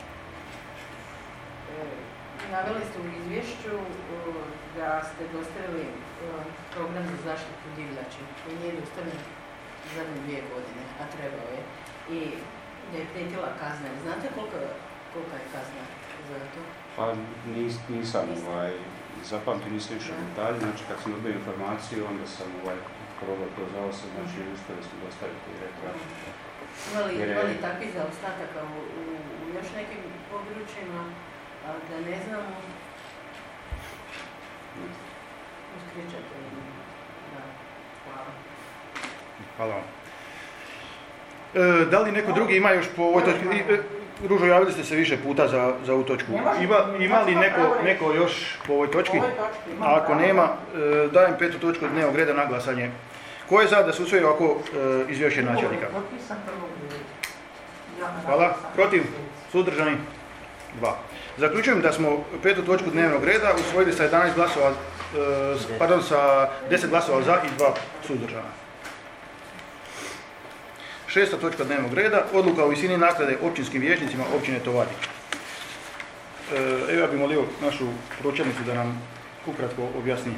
Naveli ste u izvješću da ste dostavili program za zaštitu divljači koji nije dostavljen zadnje dvije godine, a trebao je. I da je prijetila kazna. Znate kolika, kolika je kazna za to? Pa nis, nisam ovaj, zapamtio, nisam išao u detalje, znači kad sam dobio informaciju, onda sam ovaj, probao to za osam, znači uspjeli smo dostaviti rekla. Imali, je... imali takvi zaostataka u, u, u još nekim područjima, ali da ne znamo, uskričate im. Da, hvala. Hvala vam. E, da li neko drugi ima još po ovoj točki? E, Ružo, javili ste se više puta za, za ovu točku. Ima, ima li neko, neko još po ovoj točki? A ako nema, e, dajem petu točku dnevnog reda na glasanje. Ko je za da se usvoji ovako e, izvješće načelnika? Hvala. Protiv? Suzdržani? Dva. Zaključujem da smo petu točku dnevnog reda usvojili sa jedanaest glasova, e, pardon, sa deset glasova za i dva suzdržana. Šesta točka dnevnog reda, odluka o visini naknade općinskim vijećnicima općine Tovarnik. E, evo ja bih molio našu pročelnicu da nam ukratko objasni.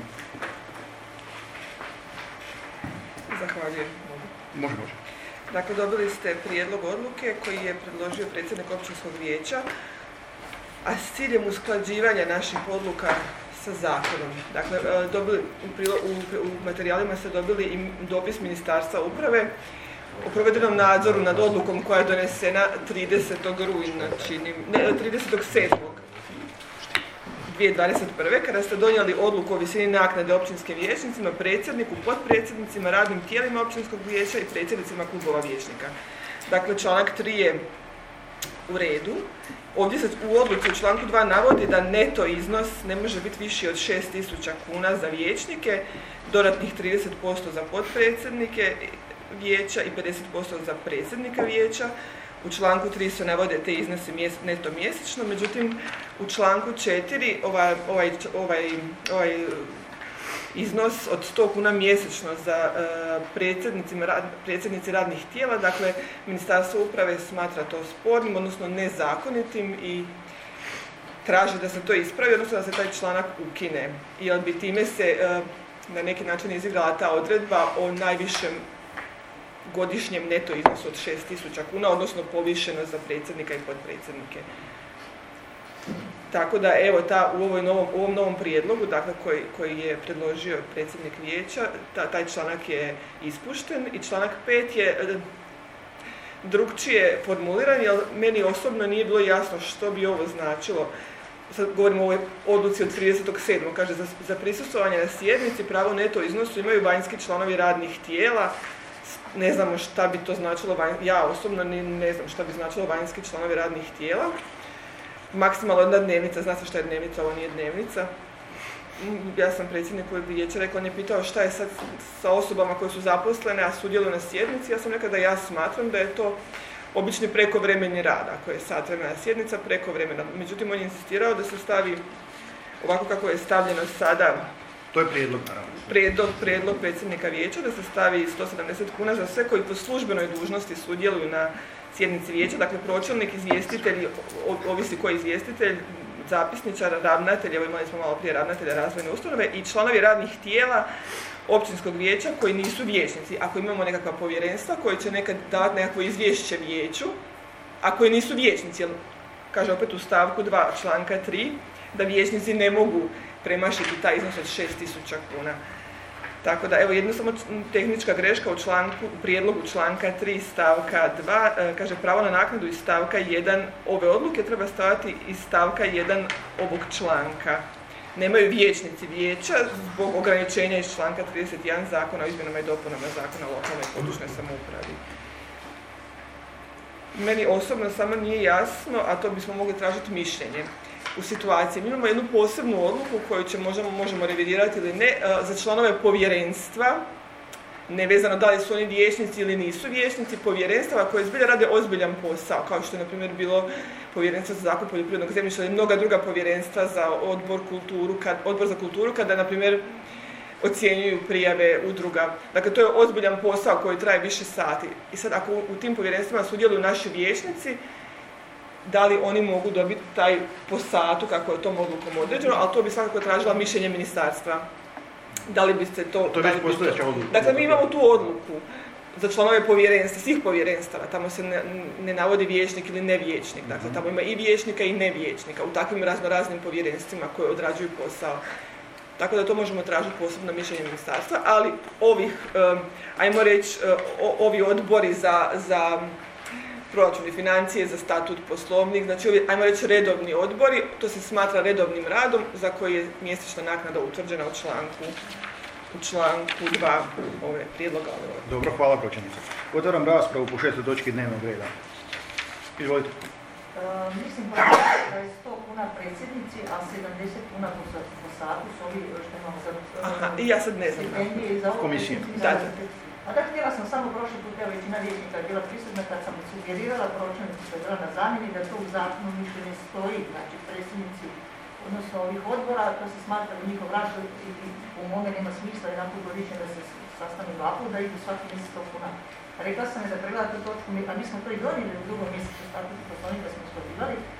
Zahvaljujem. Može, može. Dakle, dobili ste prijedlog odluke koji je predložio predsjednik općinskog vijeća, a s ciljem usklađivanja naših odluka sa zakonom. Dakle, dobili, u, u, u materijalima ste dobili i dopis Ministarstva uprave o provedenom nadzoru nad odlukom koja je donesena tridesetog rujna, čini, ne, tridesetog sedmog dvije tisuće dvadeset prve. kada ste donijeli odluku o visini naknade općinskim vijećnicima, predsjedniku, potpredsjednicima, radnim tijelima općinskog vijeća i predsjednicima klubova vijećnika. Dakle, članak tri je u redu. Ovdje se u odluci u članku dva navodi da neto iznos ne može biti viši od šest tisuća kuna za vijećnike, dodatnih trideset posto za potpredsjednike vijeća i pedeset posto za predsjednika vijeća. U članku tri se navode te iznosi neto mjesečno, međutim u članku četiri ovaj, ovaj, ovaj, ovaj iznos od sto kuna mjesečno za uh, predsjednicima, rad, predsjednici radnih tijela, dakle Ministarstvo uprave smatra to spornim, odnosno nezakonitim i traži da se to ispravi, odnosno da se taj članak ukine. Jer bi time se uh, na neki način izigrala ta odredba o najvišem godišnjem neto iznosu od šest tisuća kuna, odnosno povišeno za predsjednika i potpredsjednike. Tako da, evo, ta, u, ovoj novom, u ovom novom prijedlogu, dakle, koji, koji je predložio predsjednik vijeća, ta, taj članak je ispušten i članak pet je drukčije formuliran, jer meni osobno nije bilo jasno što bi ovo značilo. Sad govorimo o ovoj odluci od tridesetog sedmog Kaže, za, za prisustvovanje na sjednici pravo neto iznosu imaju vanjski članovi radnih tijela, ne znamo šta bi to značilo, ja osobno ne, ne znam šta bi značilo vanjski članovi radnih tijela. Maksimalno jedna dnevnica, zna se šta je dnevnica, ovo nije dnevnica. Ja sam predsjedniku vijeća rekla, on je pitao šta je sad sa osobama koje su zaposlene, a sudjeluju na sjednici. Ja sam rekla da ja smatram da je to obični prekovremeni rad, ako je sat vremena sjednica, prekovremena. Međutim, on je insistirao da se stavi ovako kako je stavljeno sada. To je prijedlog, naravno. Prijedlog, prijedlog predsjednika vijeća da se stavi sto sedamdeset kuna za sve koji po službenoj dužnosti sudjeluju na sjednici vijeća, dakle pročelnik, izvjestitelj, ovisi koji izvjestitelj, zapisničar, ravnatelj, evo imali smo malo prije ravnatelja razvojne ustanove i članovi radnih tijela općinskog vijeća koji nisu vijećnici. Ako imamo nekakva povjerenstva koji će nekad davati nekakvo izvješće vijeću, a koji nisu vijećnici, jer kaže opet u stavku dva članka tri da vijećnici ne mogu premašiti taj iznos od šest tisuća kuna. Tako da, evo, jedno samo tehnička greška u članku, u prijedlogu članka tri stavka dva, e, kaže pravo na naknadu iz stavka jedan ove odluke treba staviti iz stavka jedan ovog članka. Nemaju vijećnici vijeća zbog ograničenja iz članka trideset jedan zakona o izmjenama i dopunama zakona o lokalnoj i područnoj samoupravi. Meni osobno samo nije jasno, a to bismo mogli tražiti mišljenje. U situaciji. Mi imamo jednu posebnu odluku koju će možemo, možemo revidirati ili ne, za članove povjerenstva, nevezano da li su oni vijećnici ili nisu vijećnici, povjerenstava koje zbilja rade ozbiljan posao, kao što je na primjer bilo povjerenstvo za zakup poljoprivrednog zemljišta ili mnoga druga povjerenstva za odbor, kulturu, kad, odbor za kulturu kada na primjer ocjenjuju prijave udruga. Dakle, to je ozbiljan posao koji traje više sati. I sad ako u tim povjerenstvima sudjeluju naši vijećnici, da li oni mogu dobiti taj po satu, kako je tom odlukom određeno, ali to bi svakako tražila mišljenje ministarstva. Da li bi se to... To je već postojeća odluka. Dakle, mi imamo tu odluku za članove povjerenstva, svih povjerenstava. Tamo se ne, ne navodi vijećnik ili nevijećnik. Dakle, tamo ima i vijećnika i nevijećnika u takvim raznoraznim povjerenstvima koje odrađuju posao. Tako da to možemo tražiti posebno mišljenje ministarstva, ali ovih, um, ajmo reći, uh, ovi odbori za... za proračun i financije, za statut, poslovnik, znači ovi, ajmo reći, redovni odbori, to se smatra redovnim radom za koji je mjesečna naknada utvrđena u članku, u članku dva ove prijedloga. Dobro, hvala pročelnice. Otvaram raspravu po šestoj točki dnevnog reda. Izvolite. E, mislim da je sto kuna predsjednici, a sedamdeset kuna po, po satu su ovi što imamo za... Aha, i ja sad ne znam. Za komisiju. Da, da. A da, htjela sam samo prošli put, evo većina vijećnika je bila prisutna kad sam sugerirala pročelnicu što je bila na zamjeni da to u zakonu mišljenje stoji, znači predsjednici, odnosno ovih odbora, to se smatra u njihov rad i u mome nema smisla jedan put godišnje da se sastanu dva put, da idu svaki mjesec sto kuna. Rekla sam je da pregleda tu točku, a mi smo to i donijeli u drugom mjesecu statutu poslovnika da smo usklađivali, e,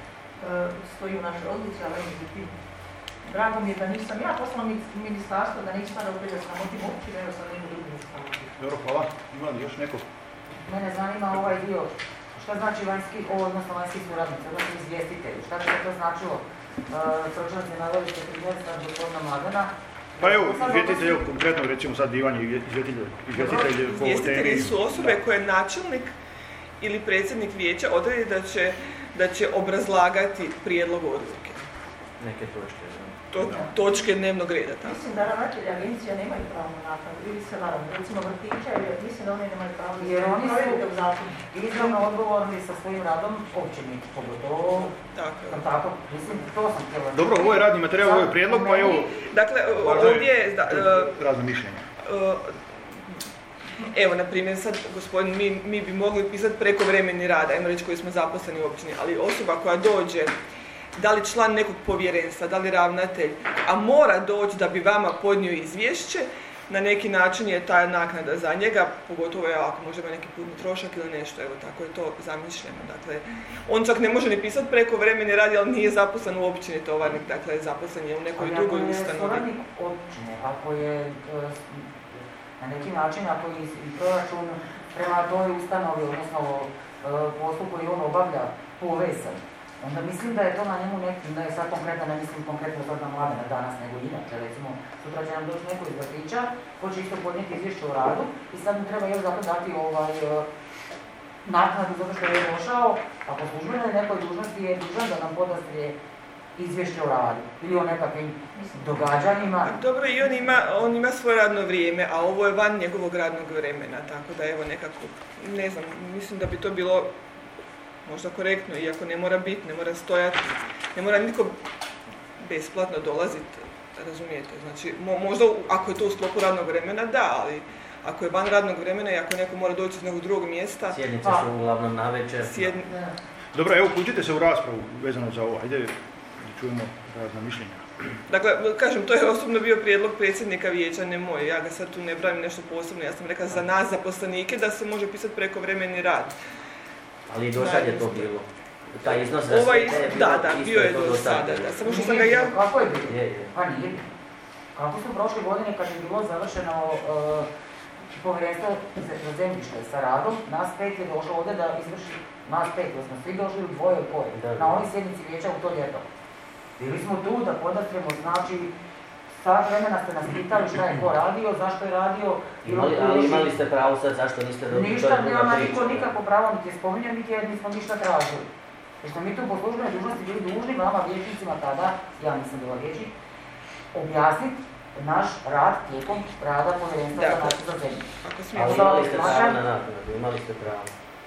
stoji u našoj odluci, ali međutim, drago mi je da nisam ja poslala ministarstvo, da ne ispada opet da sramotim općine, evo sam neku drugu ministarstvo. Dobro, hvala. Ima li još neko? Mene zanima ovaj dio, šta znači vanjski, odnosno vanjski suradnici, odnosno izvjestitelji, šta bi to značilo? Pročelnici naveli ste primjer sad gospodina Mladena. Pa evo, izvjetitelj, konkretno recimo sad divanje izvjetitelj, izvjetitelj po temi. Izvjetitelji su osobe koje je načelnik ili predsjednik vijeća odredi da će, da će obrazlagati prijedlog odluke. Neke točke. To, točke dnevnog reda. Tako. Mislim da ravnatelji agencija nemaju pravo na naknadu, ili se varam, recimo vrtića, mislim da oni nemaju pravo na jer oni su izravno odgovorni sa svojim radom općini, pogotovo, tako. tako, mislim, to sam htjela. Dobro, ovo je radni materijal, ovo je prijedlog, pa evo... Dakle, ovdje je... Da, uh, razno mišljenje. Uh, evo, na primjer, sad, gospodin, mi, mi bi mogli pisati prekovremeni rad, ajmo reći koji smo zaposleni u općini, ali osoba koja dođe, da li član nekog povjerenstva, da li ravnatelj, a mora doći da bi vama podnio izvješće, na neki način je ta naknada za njega, pogotovo je ako može ima neki putni trošak ili nešto, evo tako je to zamišljeno. Dakle, on čak ne može ni pisati prekovremeni rad, ali nije zaposlen u općini tovarnik, dakle zaposlen je u nekoj ali drugoj ustanovi. Ako je suradnik općine, ako je na neki način, ako je proračun prema toj ustanovi, odnosno poslu koji on obavlja, povezan, onda mislim da je to na njemu neki, da je sad konkretno, ne mislim konkretno sad na Mladena danas, nego inače, recimo, sutra će nam doći neko iz vrtića, ko će isto podnijeti izvješće o radu i sad mu treba još zato dati ovaj, naknadu zato što je došao, ako službeno je nekoj dužnosti je dužan da nam podastrije izvješće o radu ili o nekakvim događanjima. Dobro, i on ima, on ima svoje radno vrijeme, a ovo je van njegovog radnog vremena, tako da evo nekako, ne znam, mislim da bi to bilo možda korektno, iako ne mora biti, ne mora stojati, ne mora niko besplatno dolaziti, razumijete, znači mo, možda ako je to u sklopu radnog vremena, da, ali ako je van radnog vremena i ako neko mora doći iz nekog drugog mjesta... Sjednice su uglavnom na večer. Sjedni... Dobro, evo, uključite se u raspravu vezano za ovo, ajde da čujemo razna mišljenja. Dakle, kažem, to je osobno bio prijedlog predsjednika vijeća, ne moj, ja ga sad tu ne pravim nešto posebno, ja sam rekla za nas, zaposlenike, da se može pisati prekovremeni rad. Ali i do sad je to bilo. Taj iznos da ovaj, sve je da, bilo, da, bio je do sada, da, samo što sam ga ja... Kako je bilo? Je, je. Pa nije. Kako su prošle godine kad je bilo završeno uh, povjerenstvo za zemljište sa radom, nas pet je došlo ovdje da izvrši, nas pet, da smo svi došli u dvoje u koje, na ovoj sjednici vijeća u to ljeto. Bili smo tu da podastremo, znači, sat vremena ste nas pitali šta je ko radio, zašto je radio. Imali, ali imali ste pravo sad, zašto niste dobili? Ništa, nema niko nikako pravo niti spominje, niti jer nismo ništa tražili. Jer smo mi tu po službenoj dužnosti bili dužni vama vijećnicima tada, ja nisam bila vijećnik, objasniti naš rad tijekom rada povjerenstva za našu za zemlju. Ali imali ste pravo na naknadu, imali ste pravo.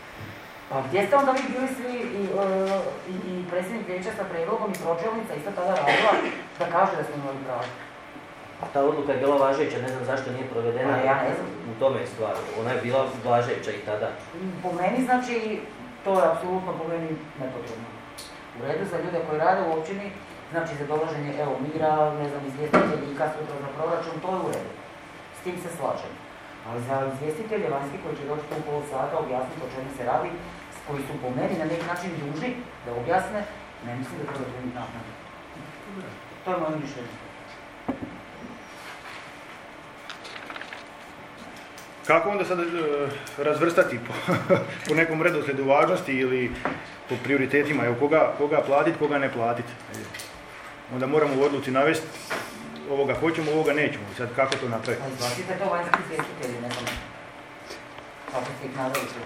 Pa gdje ste onda vi bili svi i, uh, i, i predsjednik vijeća sa prijedlogom i pročelnica isto tada radila da kaže da smo imali pravo? Ta odluka je bila važeća, ne znam zašto nije provedena, ja ne znam. U tome je stvar, ona je bila važeća i tada. Po meni znači, to je apsolutno po meni nepotrebno. U redu za ljude koji rade u općini, znači za dolaženje, evo, mira, ne znam, izvjestitelji, sutra za proračun, to je u redu. S tim se slažem. Ali za izvjestitelje vanjski koji će doći tu pol sata objasniti o čemu se radi, koji su po meni na neki način dužni da objasne, ne mislim da treba primiti naknadu. To je moje mišljenje. Kako onda sad e, razvrstati po, po nekom redoslijedu važnosti ili po prioritetima, evo koga, koga platiti, koga ne platiti? Onda moramo u odluci navesti ovoga hoćemo, ovoga nećemo. I sad kako to napraviti? Pa izvlatite to vanjski izvjestitelji, ne znam. Kako ste ih naveli tu?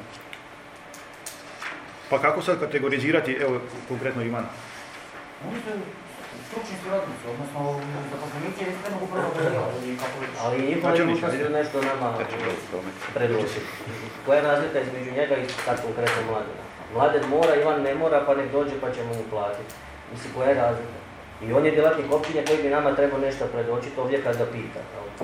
Pa kako sad kategorizirati, evo konkretno Ivana? Oni su stručni suradnici, odnosno zaposlenici jedinstvenog upravnog odjela ili kako već. Ali i njihova dužnost nešto nama predložiti. Koja je razlika između njega i sad konkretno Mladena? Mladen mora, Ivan ne mora, pa nek dođe pa ćemo mu platiti. Mislim, koja je razlika? I on je djelatnik općine koji bi nama trebao nešto predočiti ovdje kad ga pita.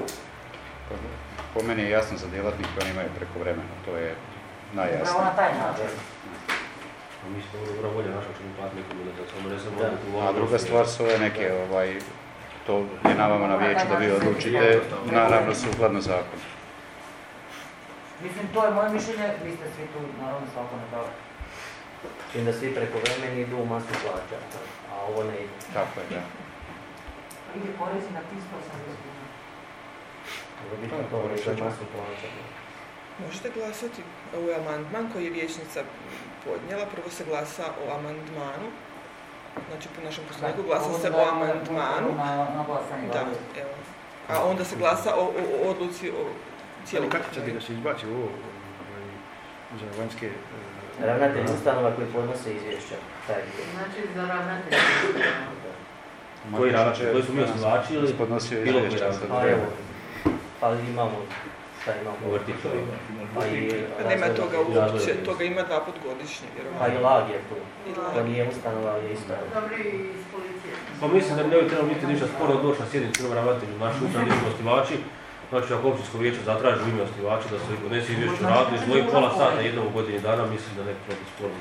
Po meni je jasno za djelatnike, oni imaju preko vremena, to je najjasnije. Upravo na taj način. Mi smo dobra volja naša ćemo platiti nekom da samo ne znam odluku. A druga stvar su ove neke, ovaj, to je na vama na vijeću da vi odlučite, naravno sukladno zakonu. Mislim, to je moje mišljenje, vi ste svi tu, naravno, svako ne pravo. Čim da svi prekovremeni idu u masu plaća, a ovo ne ide. Tako je, da. Ide porezi na tristo osamdeset kuna. Ovo bi to reći masu plaća. Možete glasati ovo je amandman koji je vijećnica podnijela. Prvo se glasa o amandmanu. Znači, po našem poslovniku glasa se o amandmanu. Na glasanje. Da, evo. A onda se glasa o, o, o odluci o cijelom. Kako sad bi da se izbaci ovo za vanjske... Ravnatelj ustanova koji podnose izvješća. Znači za ravnatelj. Koji ravnatelj? Koji su mi osnivači ili bilo koji ravnatelj? Pa evo, pa imamo, šta imamo? U vrtiću. Pa nema toga uopće, toga ima dva put godišnje, vjerovatno. Pa i lag je tu. To nije ustanova, je isto. Dobri iz policije. Pa mislim da ne bi trebalo biti ništa sporo doći na sjednicu prvom ravnatelju. Naši upravni osnivači, znači ako općinsko vijeće zatraži u ime osnivača da se podnese izvješće o radu, izdvoji pola sata jednom u godini dana, mislim da ne treba biti sporno.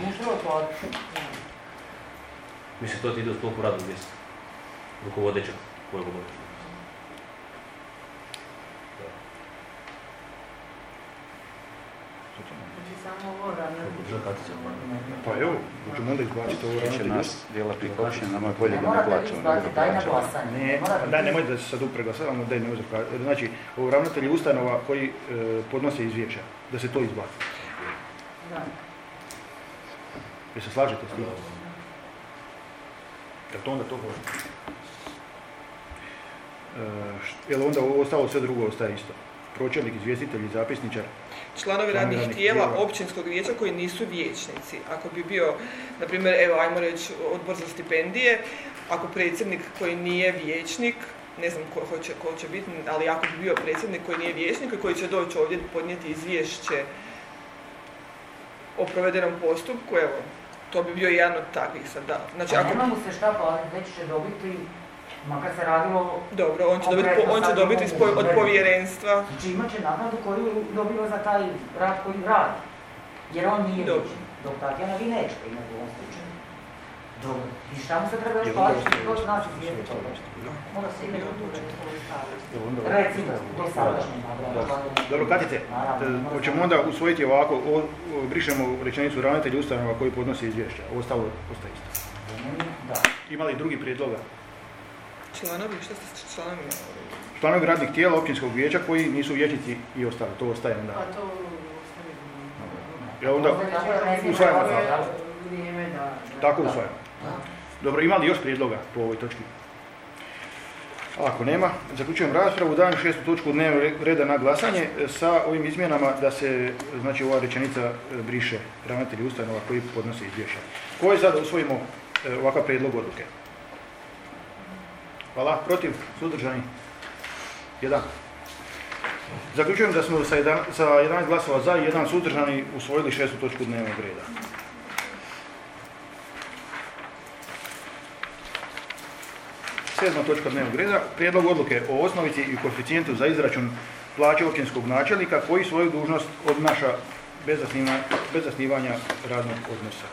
Mislim, to ti ide u sklopu radnog mjesta. Rukovodećeg, kojeg govoriš. Znači samo ovo ravnatelj. Pa evo, možemo onda izbaciti ovo Tiče ravnatelju. nas, djelatnik općine, nama je bolje da ne plaćamo. Daj na glasanje. Ne, daj, nemoj da se sad upreglasavamo, daj nemoj zapraviti. Znači, ovo ravnatelji ustanova koji e, podnose izvješća, da se to izbaci. Da. Jel se slažete s tim? Jel to onda to hoće? E, jel onda ovo ostalo sve drugo ostaje isto? Pročelnik, izvjestitelj i zapisničar. članovi radnih tijela općinskog vijeća koji nisu vijećnici. Ako bi bio, na primjer, evo, ajmo reći, odbor za stipendije, ako predsjednik koji nije vijećnik, ne znam ko, ko, će, ko će biti, ali ako bi bio predsjednik koji nije vijećnik i koji će doći ovdje podnijeti izvješće o provedenom postupku, evo, to bi bio jedan od takvih sad, da. Znači, ako... Nema mu se šta platiti, već će dobiti, makar se radilo... Dobro, on će dobiti, on će dobiti od povjerenstva. Znači imat će naknadu koju dobiva za taj rad koji radi, jer on nije vijećnik. Dok Tatjana vi nećete imati u ovom slučaju. Dobro, i šta mu se treba još platiti, to će nas izvijeti toga. Mora se ime staviti. Recimo, do sadašnje nagrade. Dobro, Katite, hoćemo onda usvojiti ovako, o, o, brišemo rečenicu ravnatelj ustanova koji podnosi izvješća, ostalo ostaje isto. Da. Ima li drugi prijedloga? Članovi, šta ste članovi? Članovi radnih tijela općinskog vijeća koji nisu vijećnici i ostalo, to ostaje onda. Pa to ostaje. Ja onda usvajamo tako. Tako usvajamo. Dobro, ima li još prijedloga po ovoj točki? Ako nema, zaključujem raspravu, dajem šestu točku dnevnog reda na glasanje sa ovim izmjenama da se, znači, ova rečenica briše ravnatelji ustanova koji podnose izvješća. Ko je sad da usvojimo ovakav prijedlog odluke? Hvala. Protiv? Suzdržani? Jedan. Zaključujem da smo sa jedanaest glasova za i jedan suzdržani usvojili šestu točku dnevnog reda. Sedma točka dnevnog reda. Prijedlog odluke o osnovici i koeficijentu za izračun plaće općinskog načelnika koji svoju dužnost obnaša bez zasnivanja, bez zasnivanja radnog odnosa.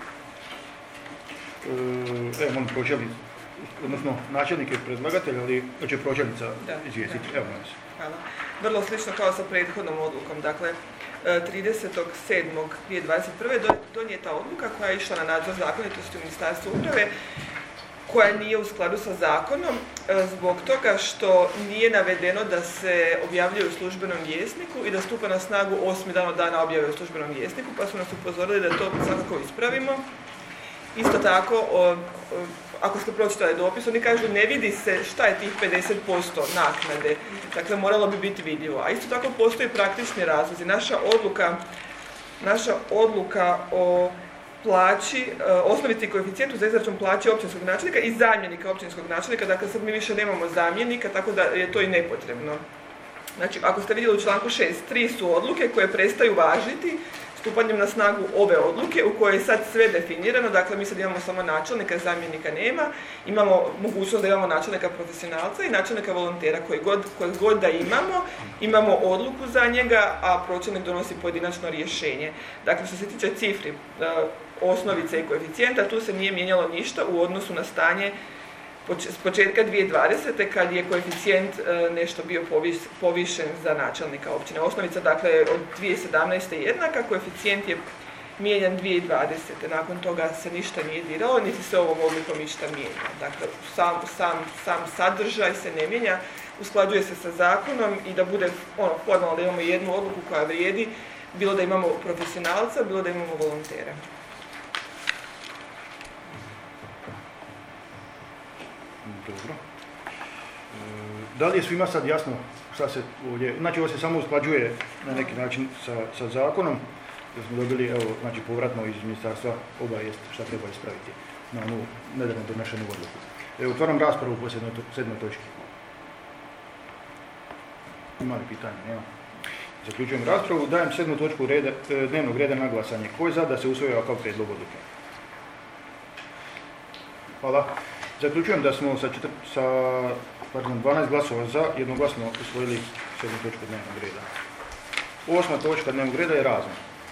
E, evo, molim pročelnicu, odnosno načelnik je predlagatelj, ali će pročelnica izvijestiti. Evo, molim se. Hvala. Vrlo slično kao sa prethodnom odlukom. Dakle, tridesetog sedmog dvije tisuće dvadeset prve donijeta odluka koja je išla na nadzor zakonitosti u Ministarstvu uprave, koja nije u skladu sa zakonom zbog toga što nije navedeno da se objavljuje u službenom vjesniku i da stupa na snagu osmi dan od dana objave u službenom vjesniku, pa su nas upozorili da to svakako ispravimo. Isto tako, o, o, ako ste pročitali dopis, oni kažu ne vidi se šta je tih pedeset posto naknade, dakle moralo bi biti vidljivo. A isto tako postoji praktični razlozi. Naša odluka, naša odluka o plaći, osnovici i koeficijentu za izračun plaće općinskog načelnika i zamjenika općinskog načelnika, dakle sad mi više nemamo zamjenika, tako da je to i nepotrebno. Znači, ako ste vidjeli u članku šest, tri su odluke koje prestaju važiti stupanjem na snagu ove odluke u kojoj je sad sve definirano, dakle mi sad imamo samo načelnika, zamjenika nema, imamo mogućnost da imamo načelnika profesionalca i načelnika volontera koji god, koji god da imamo, imamo odluku za njega, a pročelnik donosi pojedinačno rješenje. Dakle, što se tiče cifri, osnovice i koeficijenta, tu se nije mijenjalo ništa u odnosu na stanje s početka dvije tisuće dvadesete kad je koeficijent nešto bio povišen za načelnika općine. Osnovica, dakle, od dvije tisuće sedamnaeste jednaka, koeficijent je mijenjan dvije tisuće dvadesete Nakon toga se ništa nije diralo, niti se ovom odlukom ništa mijenja. Dakle, sam, sam, sam sadržaj se ne mijenja, usklađuje se sa zakonom i da bude ono, formalno da imamo jednu odluku koja vrijedi, bilo da imamo profesionalca, bilo da imamo volontera. Dobro. Da li je svima sad jasno šta se ovdje, znači ovo se samo usklađuje na neki način sa, sa zakonom, jer smo dobili, evo, znači povratno iz ministarstva obavijest šta treba ispraviti na onu nedavno donešenu odluku. Evo, otvaram raspravu po sedmoj točki. Ima li pitanje? Nema. Zaključujem raspravu, dajem sedmu točku reda, dnevnog reda na glasanje. Ko je za da se usvoji ovakav prijedlog odluke? Hvala. Zaključujem da smo sa, četiri, sa pardon, dvanaest glasova za jednoglasno usvojili sedmu točku dnevnog reda. Osma točka dnevnog reda je razno.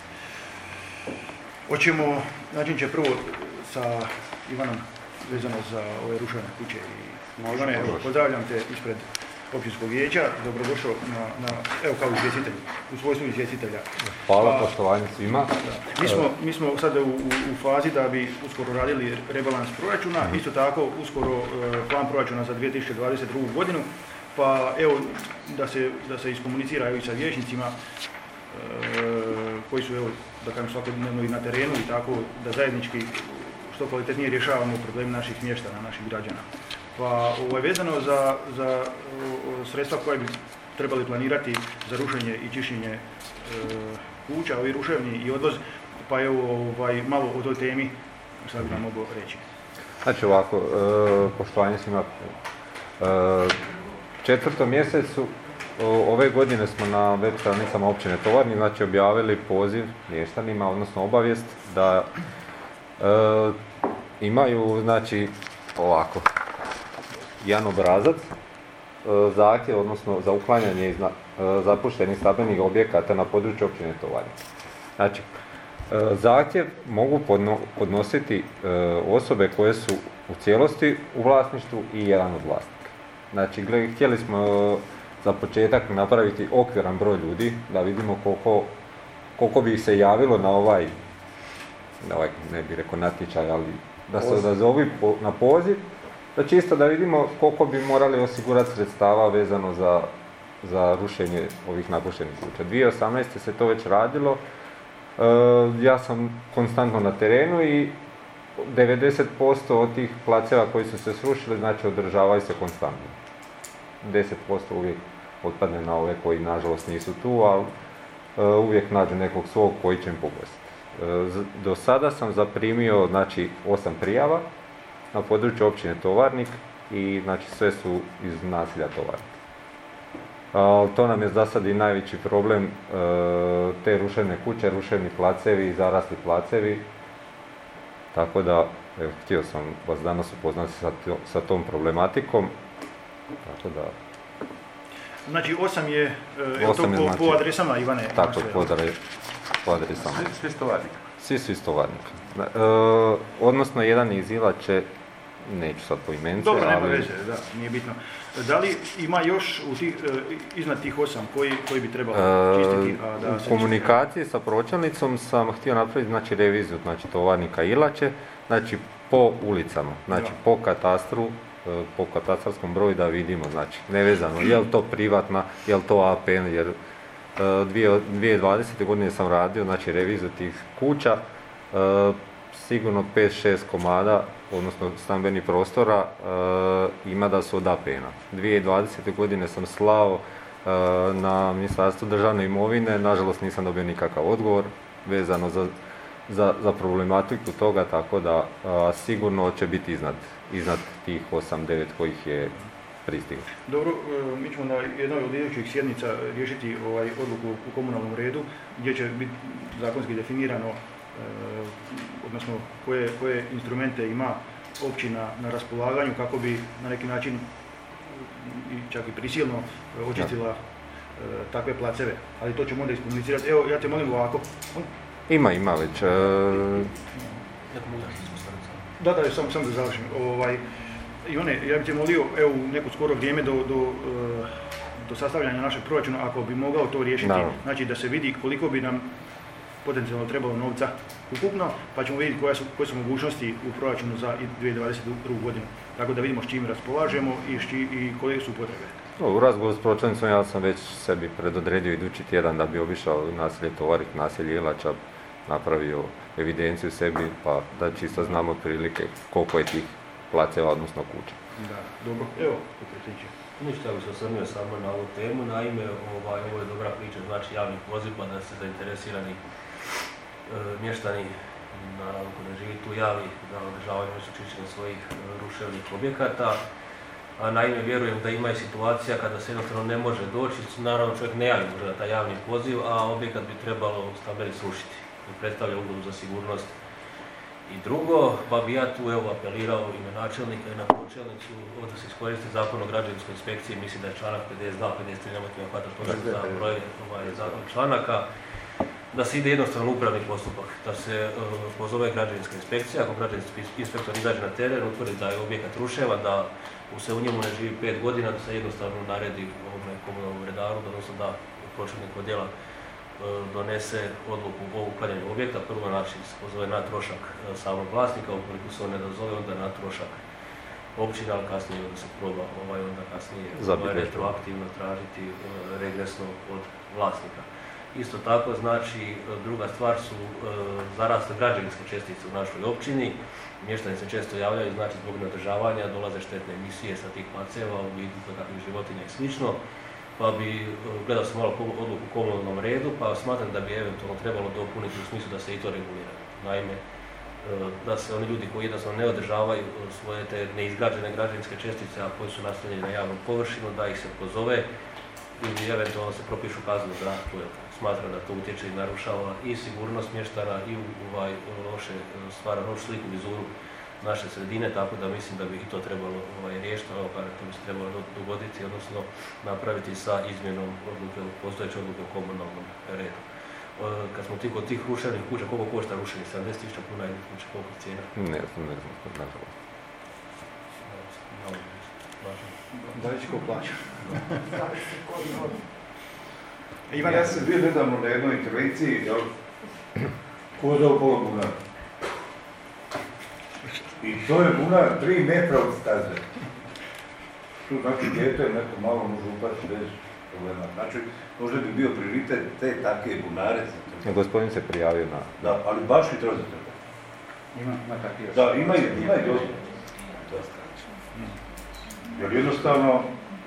Hoćemo, znači će prvo sa Ivanom vezano za ove rušene kuće. I Ivane, evo, pozdravljam te ispred općinskog vijeća, dobrodošao na, na, evo kao izvjestitelj, u svojstvu izvjestitelja. Hvala, poštovanje svima. Mi smo, mi smo sada u, u, u fazi da bi uskoro radili rebalans proračuna, mm. isto tako uskoro uh, plan proračuna za dvije tisuće dvadeset drugu godinu, pa evo da se, da se iskomunicira i sa vijećnicima uh, koji su evo, da kažem, svakodnevno i na terenu i tako da zajednički što kvalitetnije rješavamo problem naših mještana, naših građana. Pa ovo je vezano za, za o, sredstva koja bi trebali planirati za rušenje i čišćenje e, kuća, ovi ruševni i odvoz, pa evo ovaj, malo o toj temi sad bi nam mogu reći. Znači ovako, e, poštovanje svima. E, četvrtom mjesecu ove godine smo na web stranicama općine Tovarnik znači objavili poziv mještanima, odnosno obavijest da e, imaju znači ovako jedan obrazac e, zahtjev, odnosno za uklanjanje iz e, zapuštenih stambenih objekata na području općine Tovarnik. Znači e, zahtjev mogu podno, podnositi e, osobe koje su u cijelosti u vlasništvu i jedan od vlasnika. Znači gled, htjeli smo za početak napraviti okviran broj ljudi, da vidimo koliko, koliko bi se javilo na ovaj, na ovaj, ne bih rekao natječaj, ali da se odazovi po, na poziv, da čisto da vidimo koliko bi morali osigurati sredstava vezano za, za rušenje ovih napuštenih kuća. dvije tisuće osamnaeste se to već radilo, e, ja sam konstantno na terenu i devedeset posto od tih placeva koji su se srušili, znači održavaju se konstantno. deset posto uvijek otpadne na ove koji nažalost nisu tu, ali uh, uvijek nađu nekog svog koji će im pogostiti. Uh, do sada sam zaprimio znači osam prijava na području općine Tovarnik i znači sve su iz naselja Tovarnik. Uh, to nam je za sad i najveći problem, uh, te ruševne kuće, ruševni placevi i zarasli placevi. Tako da, evo, htio sam vas danas upoznati sa, sa tom problematikom. Tako da... Znači osam je, je to po, znači, po adresama Ivane? Tako, po, adre, po adresama. Svi, svi stovarnika? Svi su iz Tovarnika. E, odnosno, jedan iz Ilače, neću sad po imence, dobro, nema ali... veze, da, nije bitno. Da li ima još u tih, iznad tih osam koji, koji bi trebalo čistiti? A da u komunikaciji sa pročelnicom sam htio napraviti znači, reviziju znači, Tovarnika i Ilače, znači po ulicama, znači da. po katastru, po katastarskom broju da vidimo, znači nevezano, je li to privatna, je li to A P N, jer uh, dvije tisuće dvadesete godine sam radio, znači reviziju tih kuća, uh, sigurno pet šest komada, odnosno stambenih prostora, uh, ima da su od A P N-a. dvije tisuće dvadesete godine sam slao uh, na Ministarstvo državne imovine, nažalost nisam dobio nikakav odgovor vezano za, za, za problematiku toga, tako da uh, sigurno će biti iznad. iznad tih osam devet kojih je pristiglo. Dobro, mi ćemo na jednoj od idućih sjednica riješiti ovaj odluku u komunalnom redu gdje će biti zakonski definirano, odnosno koje, koje instrumente ima općina na raspolaganju kako bi na neki način čak i prisilno očistila ja. takve placeve. Ali to ćemo onda iskomunicirati. Evo, ja te molim ovako. Ima, ima već. E... Da, da, sam, sam da završim. Ovaj, Ivane, ja bih te molio, evo, u neko skoro vrijeme do, do, do sastavljanja našeg proračuna, ako bi mogao to riješiti, da. Znači da se vidi koliko bi nam potencijalno trebalo novca ukupno, pa ćemo vidjeti koje su, koje su mogućnosti u proračunu za dvije tisuće dvadeset drugu godinu. Tako da vidimo s čim raspolažemo i, ši, i koje su potrebe. U razgovoru s pročelnicom ja sam već sebi predodredio idući tjedan da bi obišao naselje Tovarnik, naselje Ilača, napravio evidenciju sebi, pa da čisto znamo otprilike koliko je tih placeva, odnosno kuća. Da, dobro. Evo, potpredsjedniče. Ništa, bi se osvrnuo samo na ovu temu. Naime, ovaj, ovo je dobra priča, znači javni poziv, pa da se zainteresirani e, mještani, naravno ko ne živi tu, javi da održavaju nešto čišćenje svojih e, ruševnih objekata. A naime, vjerujem da ima i situacija kada se jednostavno ne može doći, naravno čovjek ne javi možda na taj javni poziv, a objekat bi trebalo stambeni srušiti. Predstavlja ugrozu za sigurnost. I drugo, pa bi ja tu evo apelirao i na načelnika i na pročelnicu da se iskoristi Zakon o građevinskoj inspekciji, mislim da je članak pedeset dva pedeset tri, nemojte me hvatati točno za broj ovaj, zakon članaka, da se ide jednostavno upravni postupak, da se uh, pozove građevinska inspekcija, ako građevinski inspektor izađe na teren, utvrdi da je objekat ruševan, da se u njemu ne živi pet godina, da se jednostavno naredi ovome komunalnom redaru, odnosno da pročelnik odjela donese odluku o uklanjanju objekta, prvo znači se pozove na trošak samog vlasnika, ukoliko se on ne dozove, onda na trošak općina, ali kasnije onda se proba ovaj, onda kasnije ovaj, retroaktivno tražiti regresno od vlasnika. Isto tako, znači, druga stvar su e, zarasle građevinske čestice u našoj općini. Mještani se često javljaju, znači zbog neodržavanja dolaze štetne emisije sa tih placeva u vidu kakvih životinja i slično. pa bi gledao sam malo odluku u komunalnom redu, pa smatram da bi eventualno trebalo dopuniti u smislu da se i to regulira. Naime, da se oni ljudi koji jednostavno ne održavaju svoje te neizgrađene građevinske čestice, a koji su nastanjeni na javnu površinu, da ih se pozove ili eventualno se propišu kazne za to. Smatram da to utječe i narušava i sigurnost mještana i ovaj, loše stvara lošu sliku, vizuru naše sredine, tako da mislim da bi i to trebalo ovaj, riješiti, ovo to bi se trebalo dogoditi, odnosno napraviti sa izmjenom odluke, postojeće odluke u komunalnom redu. Kad smo ti kod tih ruševnih kuća, koliko košta rušenje? sedamdeset tisuća kuna ili kuće, koliko cijena? Ne znam, ne znam, nažalost. Da li će ko plaća? Ivan, ja sam bio nedavno na jednoj intervenciji, jel? Koda u pola bunar. I to je bunar tri metra od staze. Tu znači djete neko malo može upasti bez problema. Znači, možda bi bio prioritet te takve bunare. Gospodin se prijavio na... Da, ali baš i treba za tebe. Ima, ima takvi još. Da, ima i, ima i dosta. Jer jednostavno,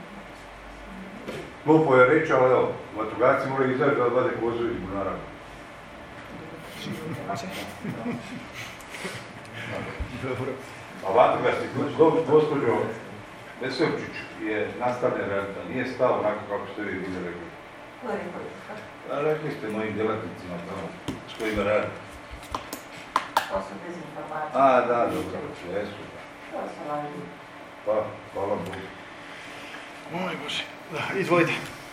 glupo je reći, ali evo, vatrogasci moraju izaći da vade kozu iz bunara. Dobro. A vatrogasci, gospođo Veselčić je nastavljen raditi, nije stao onako kako ste vi bili rekli. A rekli ste mojim djelatnicima tamo s kojima radi. To su dezinformacije. A, da, dobro, jesu. To su laži. Pa, hvala Bogu. Moj Bože. Da, izvolite.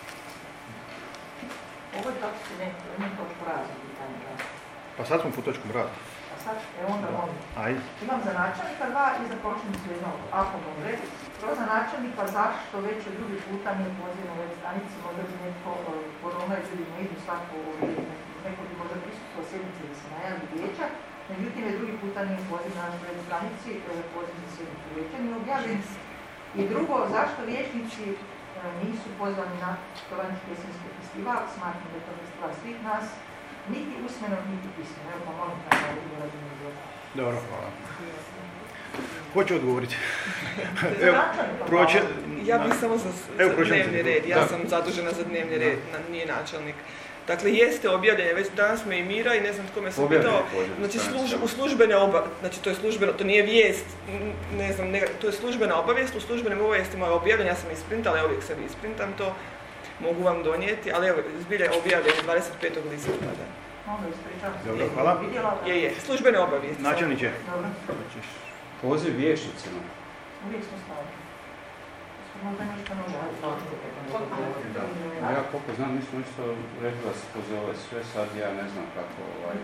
Ovo je tako se neko prazni pitanje. Pa sad smo po točkom rada. A sad, evo onda molim. Ajde. Imam za načelnika dva i za početnicu jednog. Ako može, prvo za načelnika zašto već od drugi puta nije poziv na web stranici, možda bi netko korona i ljudi ne idu svako neko bi možda prisustvo sjednice ili se najavi vijeća. Međutim, je drugi puta nije poziv na web stranici, poziv za sjednicu vijeća nije objavljen. I drugo, zašto vijećnici nisu pozvani na Tovarnički jesenski festival, smatram da je to festival svih nas, niti usmeno, niti pismeno. Evo pa molim da je ovo razumije. Dobro, hvala. Hoću odgovoriti. Evo, proće... Ja bih samo za, Evo, za dnevni red, ja da. sam zadužena za dnevni red, na, nije načelnik. Dakle, jeste objavljene, već danas me i Mira i ne znam tko me se pitao, znači služ, u službene obavijesti, znači to je službeno, to nije vijest, ne znam, ne, to je službena obavijest, u službenim obavijestima je objavljena, ja sam isprintala, ja uvijek sebi isprintam to, mogu vam donijeti, ali evo, zbilja je objavljena dvadeset petog listopada. Dobro, hvala. Je, je, službene obavijesti. Načelniče. Dobro. Poziv vijećnicima. Uvijek smo stavili. Možda nešto može. Ja koliko znam, mi smo isto rekli da se pozove sve, sad ja ne znam kako ovaj...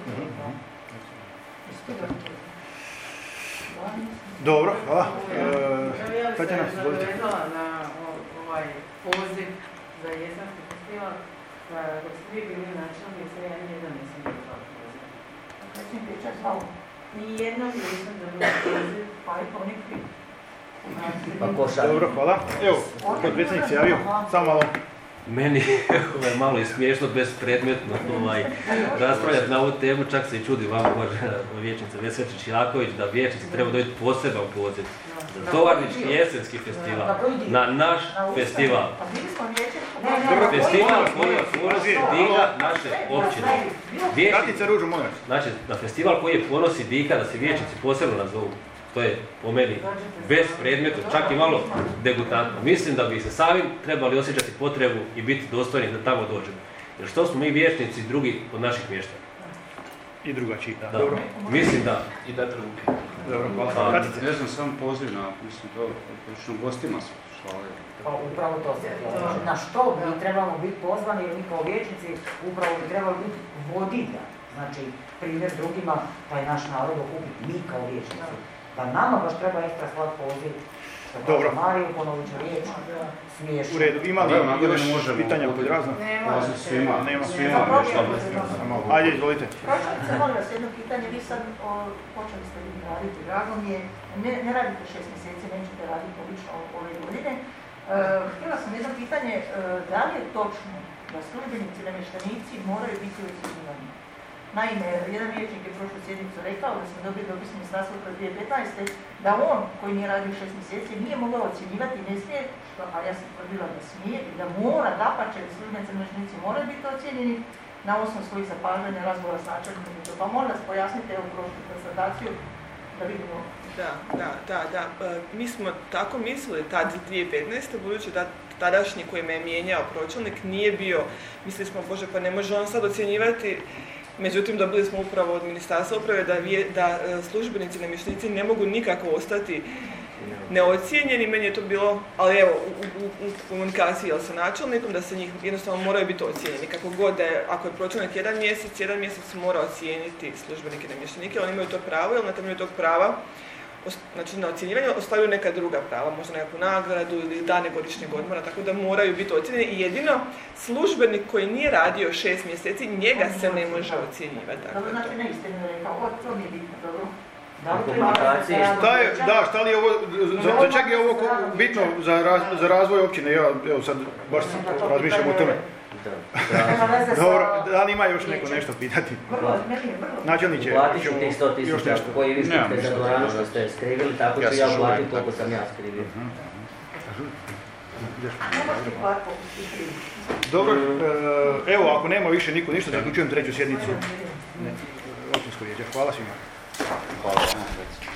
Dobro, hvala. Tatjana, izvolite. Ja sam se na ovaj poziv za jesenski festival, dok ste vi bili načelnici, ja nijednom nisam dobila poziv. Kad si mi priča zvao? Nijednom nisam dobila poziv. Pa i to nikri. Pa ko šalje? Dobro, hvala. Evo, potpredsjednik se javio, samo malo. Meni je malo i smiješno, bespredmetno ovaj, raspravljati na ovu temu, čak se i čudi vama, uvažena vijećnica Veselčić-Jaković, da vijećnici treba dobiti poseban poziv za Tovarnički jesenski festival, na naš festival. Festival koji ponosi Dika naše općine. Kratice ružu, molim. Znači, na festival koji je ponosi Dika, da se vijećnici posebno nazovu. To je po meni bespredmetno, čak i malo degutantno. Mislim da bi se sami trebali osjećati potrebu i biti dostojni da tamo dođemo. Jer što smo mi vijećnici drugi od naših mještana? I drugačiji, da. Dobro. Mislim da. I dati ruke. Dobro, hvala. Ne znam, samo poziv na, mislim, to, počnu gostima su šalili. Pa upravo to se znači, na što mi trebamo biti pozvani, jer mi kao vijećnici upravo bi trebali biti vodilja. Znači, primjer drugima, taj naš narod okupiti, mi kao vijećnici. Da nama baš treba ekstra slati poziv. Dobro. Mariju, ponovit ću riječ, smiješno. U redu, ima li još pitanja pod razno? Nema. Svima, nema. Svima. Ajde, izvolite. Pročelnice, molim vas jedno pitanje, vi sad o, počeli ste vi raditi, drago mi je, ne, ne radite šest mjeseci, nećete raditi obično ove godine. E, htjela sam jedno pitanje, e, da li je točno da službenici i namještenici moraju biti ocjenjivani? Naime, jedan vijećnik je prošlu sjednicu rekao da smo dobili dopis ministarstva kroz dvije tisuće petnaeste da on, koji nije radio šest mjeseci, nije mogao ocjenjivati, ne smije, što, a ja sam tvrdila da smije i da mora, dapače, da službenici i namještenici moraju biti ocjenjeni na osnovu svojih zapažanja, razgovora s načelnikom i to. Pa molim vas pojasnite evo prošlu konstataciju da vidimo. Da, da, da, da. Mi smo tako mislili tad dvije tisuće petnaeste, budući da tadašnji koji me je mijenjao pročelnik nije bio, mislili smo, bože, pa ne može on sad ocjenjivati. Međutim, dobili smo upravo od Ministarstva uprave da, vje, da službenici i namještenici ne mogu nikako ostati neocijenjeni. Meni je to bilo, ali evo, u, u, u komunikaciji jel, sa načelnikom, da se njih jednostavno moraju biti ocijenjeni. Kako god da je, ako je pročelnik jedan mjesec, jedan mjesec mora ocijeniti službenike i namještenike, oni imaju to pravo, jer na temelju tog prava, znači na ocjenjivanje, ostvaruju neka druga prava, možda nekakvu nagradu ili dane godišnjeg odmora, tako da moraju biti ocijenjeni. I jedino službenik koji nije radio šest mjeseci, njega se ne može ocjenjivati. Dobro, znači ne istinu rekao, to mi je bitno, dobro. Šta je, da, šta li je ovo, za, za čeg je ovo bitno za, raz, za razvoj općine? Ja, evo sad baš razmišljam o tome. Dobro, da li ima još neko nešto pitati? Načelniče, platit ću tih sto tisuća koji vi štite za dvoranu što ste skrivili, tako ću ja platiti koliko sam ja skrivio. Dobro, evo ako nema više niko ništa, zaključujem treću sjednicu općinskog vijeća. Hvala svima. Hvala.